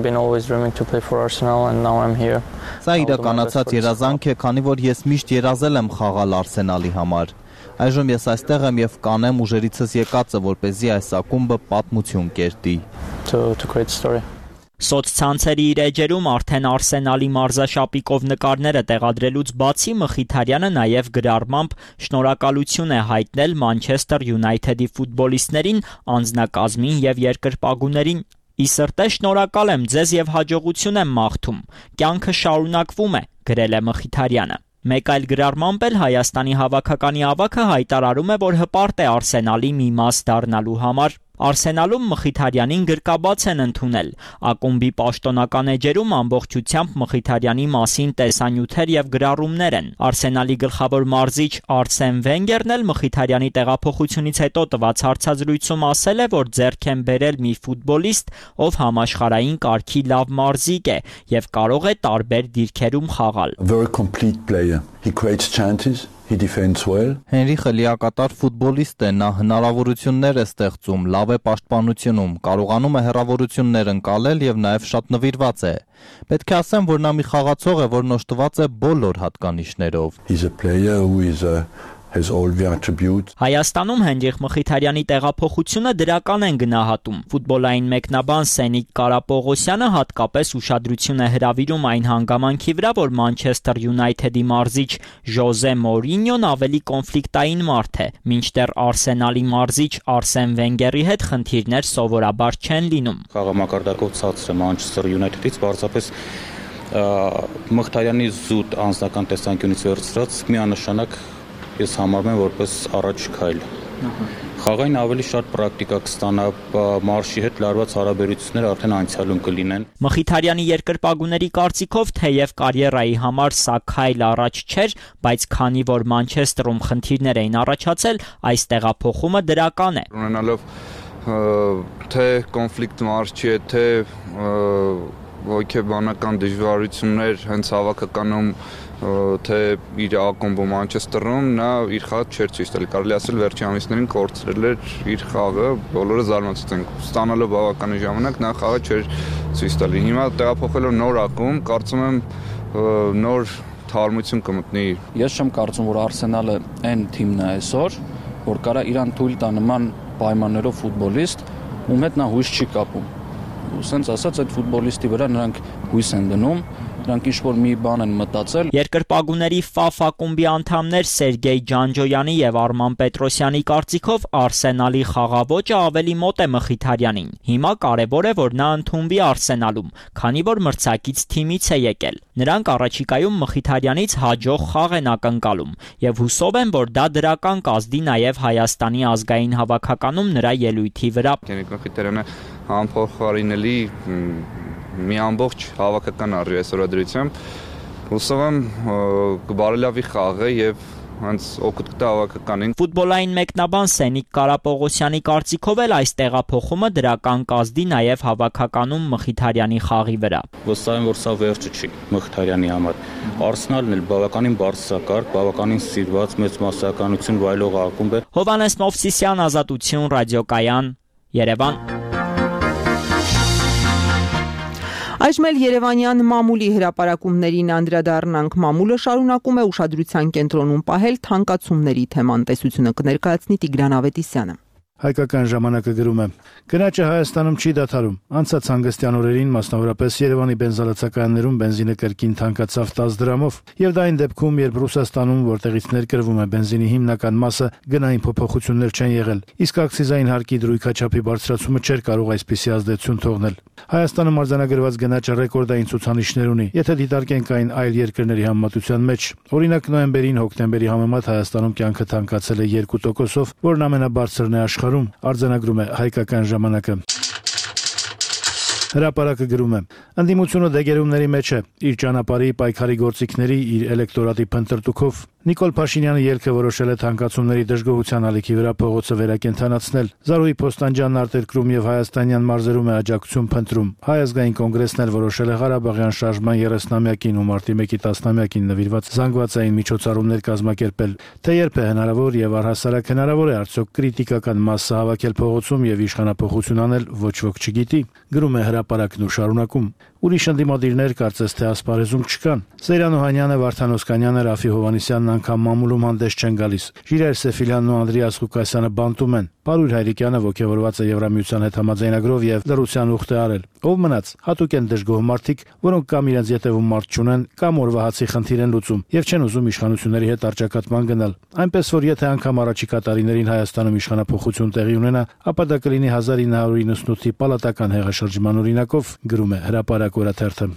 Սա իրականացած երազանք է, քանի որ ես միշտ երազել եմ խաղալ Արսենալի համար։ Այժմ ես այստեղ եմ եւ կանեմ ուժերիցս եկածը, որպեսզի այս ակումբը պատմություն կերտի։ Սոցցանցերի իր էջերում արդեն Արսենալի մարզաշապիկով նկարները տեղադրելուց բացի Մխիթարյանը նաև գրառմամբ շնորհակալություն է հայտնել Մանչեսթեր Յունայթեդի ֆուտբոլիստներին, անձնակազմին եւ երկրպագուներին։ Ի սրտե շնորհակալ եմ ձեզ եւ հաջողություն եմ մաղթում։ Կյանքը շարունակվում է, գրել է Մխիթարյանը։ Մեկ այլ գրառմամբ էլ Հայաստանի հավաքականի ավագը հայտարարում է, որ հպարտ է Արսենալի մի մաս դառնալու համար։ Արսենալում Մխիթարյանին գրկաբաց են ընդունել։ Ակումբի պաշտոնական էջերում ամբողջությամբ Մխիթարյանի մասին տեսանյութեր եւ գրառումներ են։ Արսենալի գլխավոր մարզիչ Արսեն Վենգերն էլ Մխիթարյանի տեղափոխությունից հետո տված հարցազրույցում ասել է, որ ձեռք են բերել մի ֆուտբոլիստ, ով համաշխարհային կարգի լավ մարզիկ է եւ կարող է տարբեր դիրքերում խաղալ։ Very complete player. He creates chances. He defends well. Հենրիխը լիակատար ֆուտբոլիստ է, նա հնարավորություններ է ստեղծում, լավ է պաշտպանությունում, կարողանում է հեռավորություններ ընկալել եւ նաեւ շատ նվիրված է։ Պետք է ասեմ, որ նա մի խաղացող է, որն օժտված է բոլոր հատկանիշներով։ He's a player who is a has all the attributes. Հայաստանում Հենրիխ Մխիթարյանի տեղափոխությունը դրական են գնահատում։ Ֆուտբոլային մեկնաբան Սենիկ Կարապողոսյանը հատկապես ուշադրություն է հրավիրում այն հանգամանքի վրա, որ Մանչեսթեր Յունայթեդի մարզիչ Ժոզե Մորինյոն ավելի կոնֆլիկտային մարդ է, մինչդեռ Արսենալի մարզիչ Արսեն Վենգերի հետ խնդիրներ սովորաբար չեն լինում։ Խաղամակարդակով ցածր է Մանչեսթեր Յունայթեդից պարզապես Մխիթարյանի զուտ անձնական տեսանկյունից վերցրած միանշանակ ես համարում եմ որպես առաջ քայլ։ Խաղային ավելի շատ պրակտիկա կստանա, մարշի հետ լարված հարաբերությունները արդեն անցյալում կլինեն։ Մխիթարյանի երկրպագուների կարծիքով թեև կարիերայի համար սա քայլ առաջ չէր, բայց քանի որ Մանչեսթերում խնդիրներ էին առաջացել, այս տեղափոխումը դրական է։ Ունենալով թե կոնֆլիկտ մարշի հետ, թե հոգեբանական դժվարություններ հենց հավաքականում թե իր ակումբը Մանչեսթերում նա իր խաղը չէր ցույց տվել, կարելի ասել վերջին ամիսներին կորցրել էր իր խաղը, բոլորը զարմացած են։ Ստանալով բավականին ժամանակ նա խաղը չէր ցույց տվել։ Հիմա տեղափոխելով նոր ակումբ, կարծում եմ նոր թարմություն կմտնի։ Ես չեմ կարծում, որ Արսենալը այն թիմն է այսօր, որ կարա իրան թույլ տա նման պայմաններով ֆուտբոլիստ, ում հետ նա հույս չի կապում։ Ու սենց ասած այդ ֆուտբոլիստի վրա նրանք հույս են դնում, նրանք ինչ-որ մի բան են մտածել։ Երկրպագուների Ֆաֆ ակումբի անդամներ Սերգեյ Ջանջոյանի եւ Արման Պետրոսյանի կարծիքով Արսենալի խաղավոճը ավելի մոտ է Մխիթարյանին։ Հիմա կարևոր է, որ նա ընդունվի Արսենալում, քանի որ մրցակից թիմից է եկել։ Նրանք առաջիկայում Մխիթարյանից հաջող խաղ են ակնկալում եւ հուսով են, որ դա դրական կազդի նաեւ Հայաստանի ազգային հավաքականում նրա ելույթի վրա։ Մխիթարյանը անփոխարինելի մի ամբողջ հավաքական արժի այսօրվա դրությամբ։ Հուսով եմ կբարելավի խաղը եւ հենց օգուտ կտա հավաքականին։ Ֆուտբոլային մեկնաբան Սենիկ Կարապողոսյանի կարծիքով էլ այս տեղափոխումը դրական կազդի նաև հավաքականում Մխիթարյանի խաղի վրա։ Վստահ եմ, որ սա վերջը չի Մխիթարյանի համար։ Արսենալն էլ բավականին բարձրակարգ, բավականին սիրված մեծ մասսայականություն վայելող ակումբ է։ Հովհաննես Մովսիսյան, Ազատություն, Ռադիոկայան, Երևան։ Այժմ էլ Երևանյան մամուլի հրապարակումներին անդրադառնանք։ Մամուլը շարունակում է ուշադրության կենտրոնում պահել թանկացումների թեման։ Տեսությունը կներկայացնի Տիգրան Ավետիսյանը։ Հայկական ժամանակը գրում է. Գնաճը Հայաստանում չի դադարում։ Անցած հանգստյան օրերին, մասնավորապես Երևանի բենզալացակայաններում բենզինը կրկին թանկացավ տասը դրամով, եւ դա այն դեպքում, երբ Ռուսաստանում, որտեղից ներկրվում է բենզինի հիմնական մասը, գնային փոփոխություններ չեն եղել, իսկ ակցիզային հարկի դրույքաչափի բարձրացումը չէր կարող այսպիսի ազդեցություն թողնել։ Հայաստանում արձանագրված գնաճը ռեկորդային ցուցանիշներ ունի, եթե դիտարկենք այն այլ երկրների համեմատության մեջ։ Օրինակ, նոյեմբերին հոկտեմբերի համեմատ Հայաստանում կյանքը թանկացել է երկու տոկոսով, որն ամենաբարձրն է աշխարհում, արձանագրում է Հայկական ժամանակը։ Հրապարակը գրում է. ընդդիմությունը դեգերումների մեջ է, իր ճանապարհի պայքարի գործիքների, իր էլեկտորատի փնտրտուքով Նիկոլ Փաշինյանը ելքը որոշել է թանկացումների դժգոհության ալիքի վրա փողոցը վերակենդանացնել։ Զարուհի Փոստանջյանն արտերկրում եւ հայաստանյան մարզերում է աջակցություն փնտրում։ Հայ ազգային կոնգրեսն էլ որոշել է Ղարաբաղյան շարժման երեսնամյակին ու մարտի մեկի տասնամյակին նվիրված զանգվածային միջոցառումներ կազմակերպել։ Թե երբ է հնարավոր եւ առհասարակ հնարավոր է արդյոք կրիտիկական մասը հավաքել փողոցում եւ իշխանափոխություն անել, ոչ ոք չգիտի։ Գրում է հրապարակն ու շարունակում. Ուրիշ ընդդիմադիրներ կարծես թե ասպարեզում չկան։ Սեյրան Օհանյանը, Վարդան Օսկանյանը, Ռաֆի Հովհաննիսյանն անգամ մամուլում հանդես չեն գալիս։ Ժիրայր Սեֆիլյանն ու Անդրեաս Ղուկասյանը բանտում են։ Պարույր Հայրիկյանը ողջավորված է Եվրամիության հետ համաձայնագրով եւ լրության ուխտ է արել։ Ով մնաց, հատուկ են դժգոհ մարդիկ, որոնք կամ իրենց ետևում մարդ չունեն, կամ օրվա հացի խնդիր են լուծում եւ չեն ուզում իշխանությունների հետ արճակատման գնալ։ Այնպես որ եթե անգամ առաջիկա տարիներին Հայաստանում իշխանափոխություն տեղի ունենա, ապա դա կլինի հազար ինը հարյուր իննսունութի պալատական հեղաշրջման օրինակով, գրում է Հրապարակ օրաթերթը։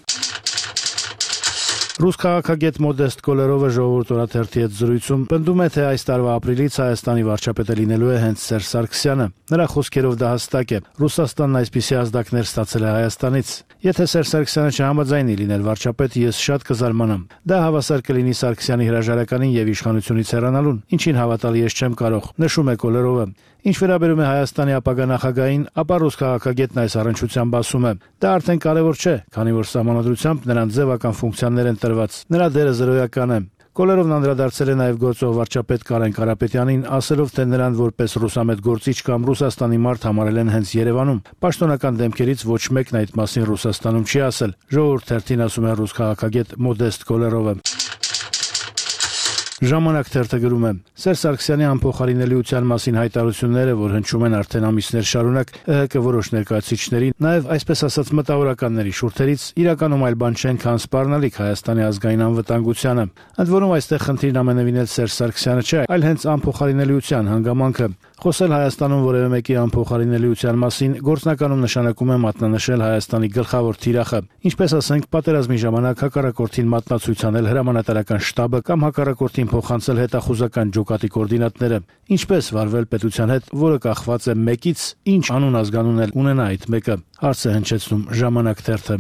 Ռուս քաղաքագետ Մոդեստ Կոլերովը Ժողովուրդ օրաթերթի հետ զրույցում պնդում է, թե այս տարվա ապրիլից Հայաստանի վարչապետը լինելու է հենց Սերժ Սարգսյանը։ Նրա խոսքերով դա հստակ է։ Ռուսաստանն այսպիսի ազդակներ ստացել է Հայաստանից։ Եթե Սերժ Սարգսյանը չհամաձայնի լինել վարչապետ, ես շատ կզարմանամ։ Դա հավասար կլինի Սարգսյանի հրաժարականին եւ իշխանությունից հեռանալուն, ինչին հավատալ ես չեմ կարող, նշում է Կոլերովը։ Ինչ վերաբերում է Հայաստանի ապագա նախագահին, ապա ռուս քաղաքագետն այս առնչությամբ ասում է. դա արդեն կարևոր չէ, քանի որ սահմանադրությամբ նրան ձևական ֆունկցիաներ են տրված։ Նրա դերը զրոյական է։ Կոլերովն անդրադարձել է նաև գործող վարչապետ Կարեն Կարապետյանին, ասելով, թե նրան որպես ռուսամետ գործիչ կամ Ռուսաստանի մարդ համարել են հենց Երևանում։ Պաշտոնական դեմքերից ոչ մեկն այդ մասին Ռուսաստանում չի ասել։ Ժողովուրդ թերթին ասում է ռուս քաղաքագետ Մոդեստ Կոլերովը։ Ժամանակ թերթը գրում է. Սերժ Սարգսյանի անփոխարինելիության մասին հայտարարությունները, որ հնչում են արդեն ամիսներ շարունակ, ՀՀԿ որոշ ներկայացուցիչների, նաև այսպես ասած մտավորականների շուրթերից, իրականում այլ բան չեն, քան սպառնալիք Հայաստանի ազգային անվտանգությանը։ Ընդ որում այստեղ խնդիրն ամենևին էլ Սերժ Սարգսյանը չէ, այլ հենց անփոխարինելիության հանգամանքը։ Խոսել Հայաստանում որևէ մեկի անփոխարինելիության մասին գործնականում նշանակում է մատնանշել Հայաստանի գլխավոր թիրախը, ինչպես ասենք պատերազմի ժամանակ հակառակորդին մատնացույց անել հրամանատարական շտաբը կամ հակառակորդին փոխանցել հետախուզական ջոկատի կոորդինատները, ինչպես վարվել պետության հետ, որը կախված է մեկից, ինչ անուն ազգանուն էլ ունենա այդ մեկը, հարց է հնչեցնում Ժամանակ թերթը։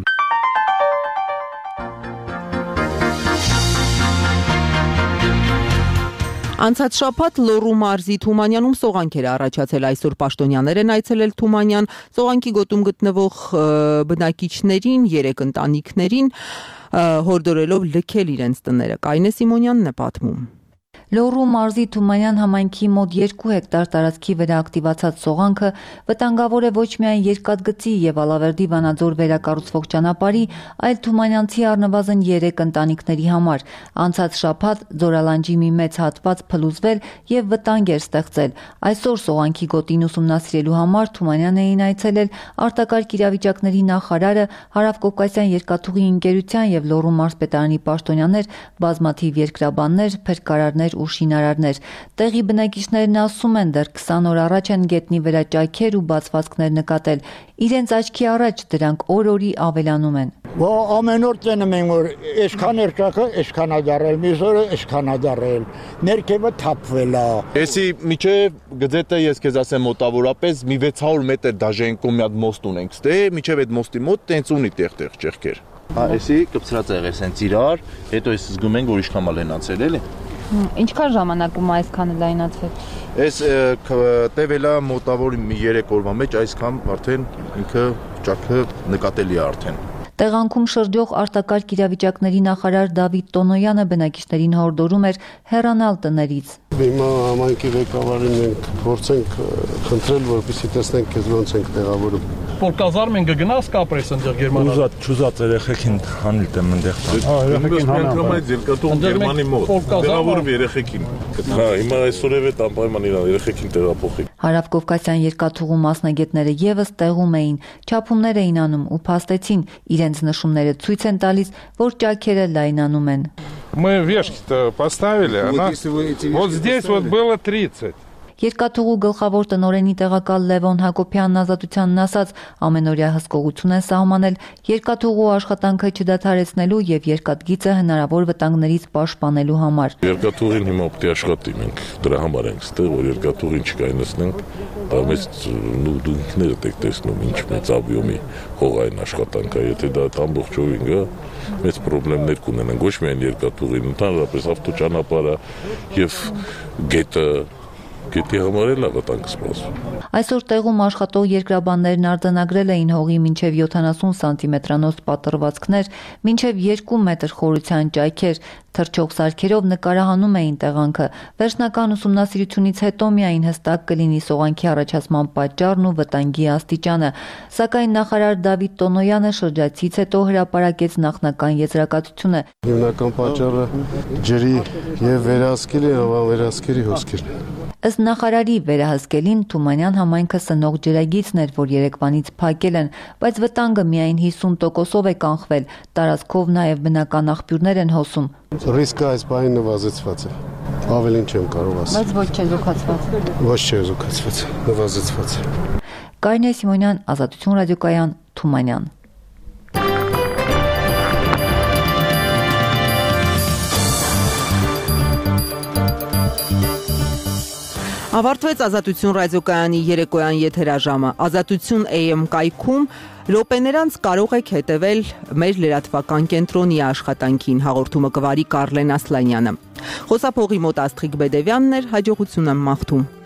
Անցած շաբաթ Լոռու մարզի Թումանյանում սողանք էր առաջացել, այսօր պաշտոնյաներ են այցելել Թումանյան, սողանքի գոտում գտնվող բնակիչներին, երեք ընտանիքներին հորդորելով լքել իրենց տները։ Կայնե Սիմոնյանն է պատմում։ Լոռու մարզի Թումանյան համայնքի մոտ երկու հեկտար տարածքի վրա ակտիվացած սողանքը վտանգավոր է ոչ միայն երկաթգծի եւ Ալավերդի Վանաձոր վերակառուցվող ճանապարհի, այլ թումանյանցի առնվազն երեք ընտանիքների համար։ Անցած շաբաթ Ձորալանջի մի մեծ հատված փլուզվել եւ վտանգ էր ստեղծել։ Այսօր սողանքի գոտին ուսումնասիրելու համար Թումանյան էին այցելել արտակարգ իրավիճակների նախարարը, Հարավկովկասյան երկաթուղի ընկերության եւ Լոռու մարզպետարանի պաշտոնյաներ, բազմաթիվ երկրաբաններ, փրկարարներ ու շինարարներ։ Տեղի բնակիչներն ասում են, դեռ քսան օր առաջ են գետնի վրա ճայքեր ու բացվածքներ նկատել։ Իրենց աչքի առաջ դրանք օր-օրի ավելանում են։ Ամեն օր տենում ենք, որ այսքան երկակը, այսքան ադարել, մյուս օրը այսքան ադարել, ներքևը թափվել է։ Էսի միջև գծետը ես քեզ ասեմ մոտավորապես մի վեց հարյուր մետր դաժենկում մի հատ մոստ ունենք, ստե միջև այդ մոստի մոտ տենց ունի տեղ-տեղ ճեղքեր։ Հա, էսի կպցրած է եղել սենց իրար, հետո էս զգում ենք, որ իշքան մալ են անցել, էլի։ Ինչքան ժամանակում այսքանը լայնացվել։ Այս տևելա մոտավոր երեք օրվա մեջ այսքան արդեն ինքը ճաքը նկատելի է արդեն։ Տեղանքում շրջող արտակարգ իրավիճակների նախարար Դավիթ Տոնոյանը բնակիչներին հորդորում էր հեռանալ տներից։ Հիմա համայնքի ղեկավարին մենք փորձենք խնդրել, որպեսզի տեսնենք քեզ ոնց ենք տեղավորում։ Որ կազարմ են գնաս կապրես այնտեղ Գերմանիա։ Ուզած, չուզած երեխեքին հանել եմ այնտեղ։ Հա, երեխեքին հանել։ Երկաթուղ Գերմանի մոտ։ Տեղավորում երեխեքին։ Հա, հիմա այսօրև է անպայման իրան երեխեքին տեղափոխի։ Հարավկովկասյան երկաթուղու մասնագետները եւս տեղում էին, չափումներ էին անում ու փաստեցին, իրենց նշումները ցույց են տալիս, որ ճաքերը լայնանում են։ Мы вешки-то поставили, она вот здесь вот было тридцать. Երկաթուղու գլխավոր տնօրենի տեղակալ Լևոն Հակոբյանն ազատությանն ասաց, ամենօրյա հսկողություն են սահմանել երկաթուղու աշխատանքը չդադարեցնելու եւ երկաթգիծը հնարավոր վտանգներից պաշտպանելու համար։ Երկաթուղին հիմա պետք է աշխատի, մենք դրա համար ենք ստեղ, որ երկաթուղին չկայունացնենք, դա մեծ դու ինքներդ եք տեսնում ինչ մեծ աբյոմի հողային աշխատանք է, եթե դա ամբողջովին գա, մեծ խնդիրներ կունենան, ոչ միայն երկաթուղին, ընդհանրապես ավտոճանապարհը եւ գետը Գետի համար էլ վտանգ սպասում։ Այսօր տեղում աշխատող երկրաբաններն արձանագրել էին հողի մինչև յոթանասուն սանտիմետրանոց պատռվածքներ, մինչև երկու մետր խորության ճայքեր, թռչող սարքերով նկարահանում էին տեղանքը։ Վերջնական ուսումնասիրությունից հետո միայն հստակ կլինի սողանքի առաջացման պատճառն ու վտանգի աստիճանը, սակայն նախարար Դավիթ Տոնոյանը շրջացից հետո հրապարակեց նախնական եզրակացությունը։ Հիմնական պատճառը ջրի եւ վերահսկելի վերահսկերի հոսքերն են։ Ըստ նախարարի վերահսկելին Թումանյան համայնքը սնող ջրագիծն էր, որ երեկվանից փակել են, բայց վտանգը միայն հիսուն տոկոսով է կանխվել, տարածքով նաև բնական աղբյուրներ են հոսում։ Ռիսկը այս բանին նվազեցված է, ավելին չեմ կարող ասել։ Բայց ոչ չէ զուգացված։ Ոչ չէ զուգացված, նվազեցված է։ Կարինե Սիմոնյան, Ազատություն ռադիոկայան, Թումանյան։ Ավարտվեց Ազատություն ռադիոկայանի երեկոյան եթերաժամը։ Ազատություն A M կայքում րոպեներ անց կարող եք հետևել մեր լրատվական կենտրոնի աշխատանքին, հաղորդումը կվարի Կարլեն Ասլանյանը։ Խոսափողի մոտ Աստղիկ Բեդևյանն էր, հաջողություն եմ մաղթում։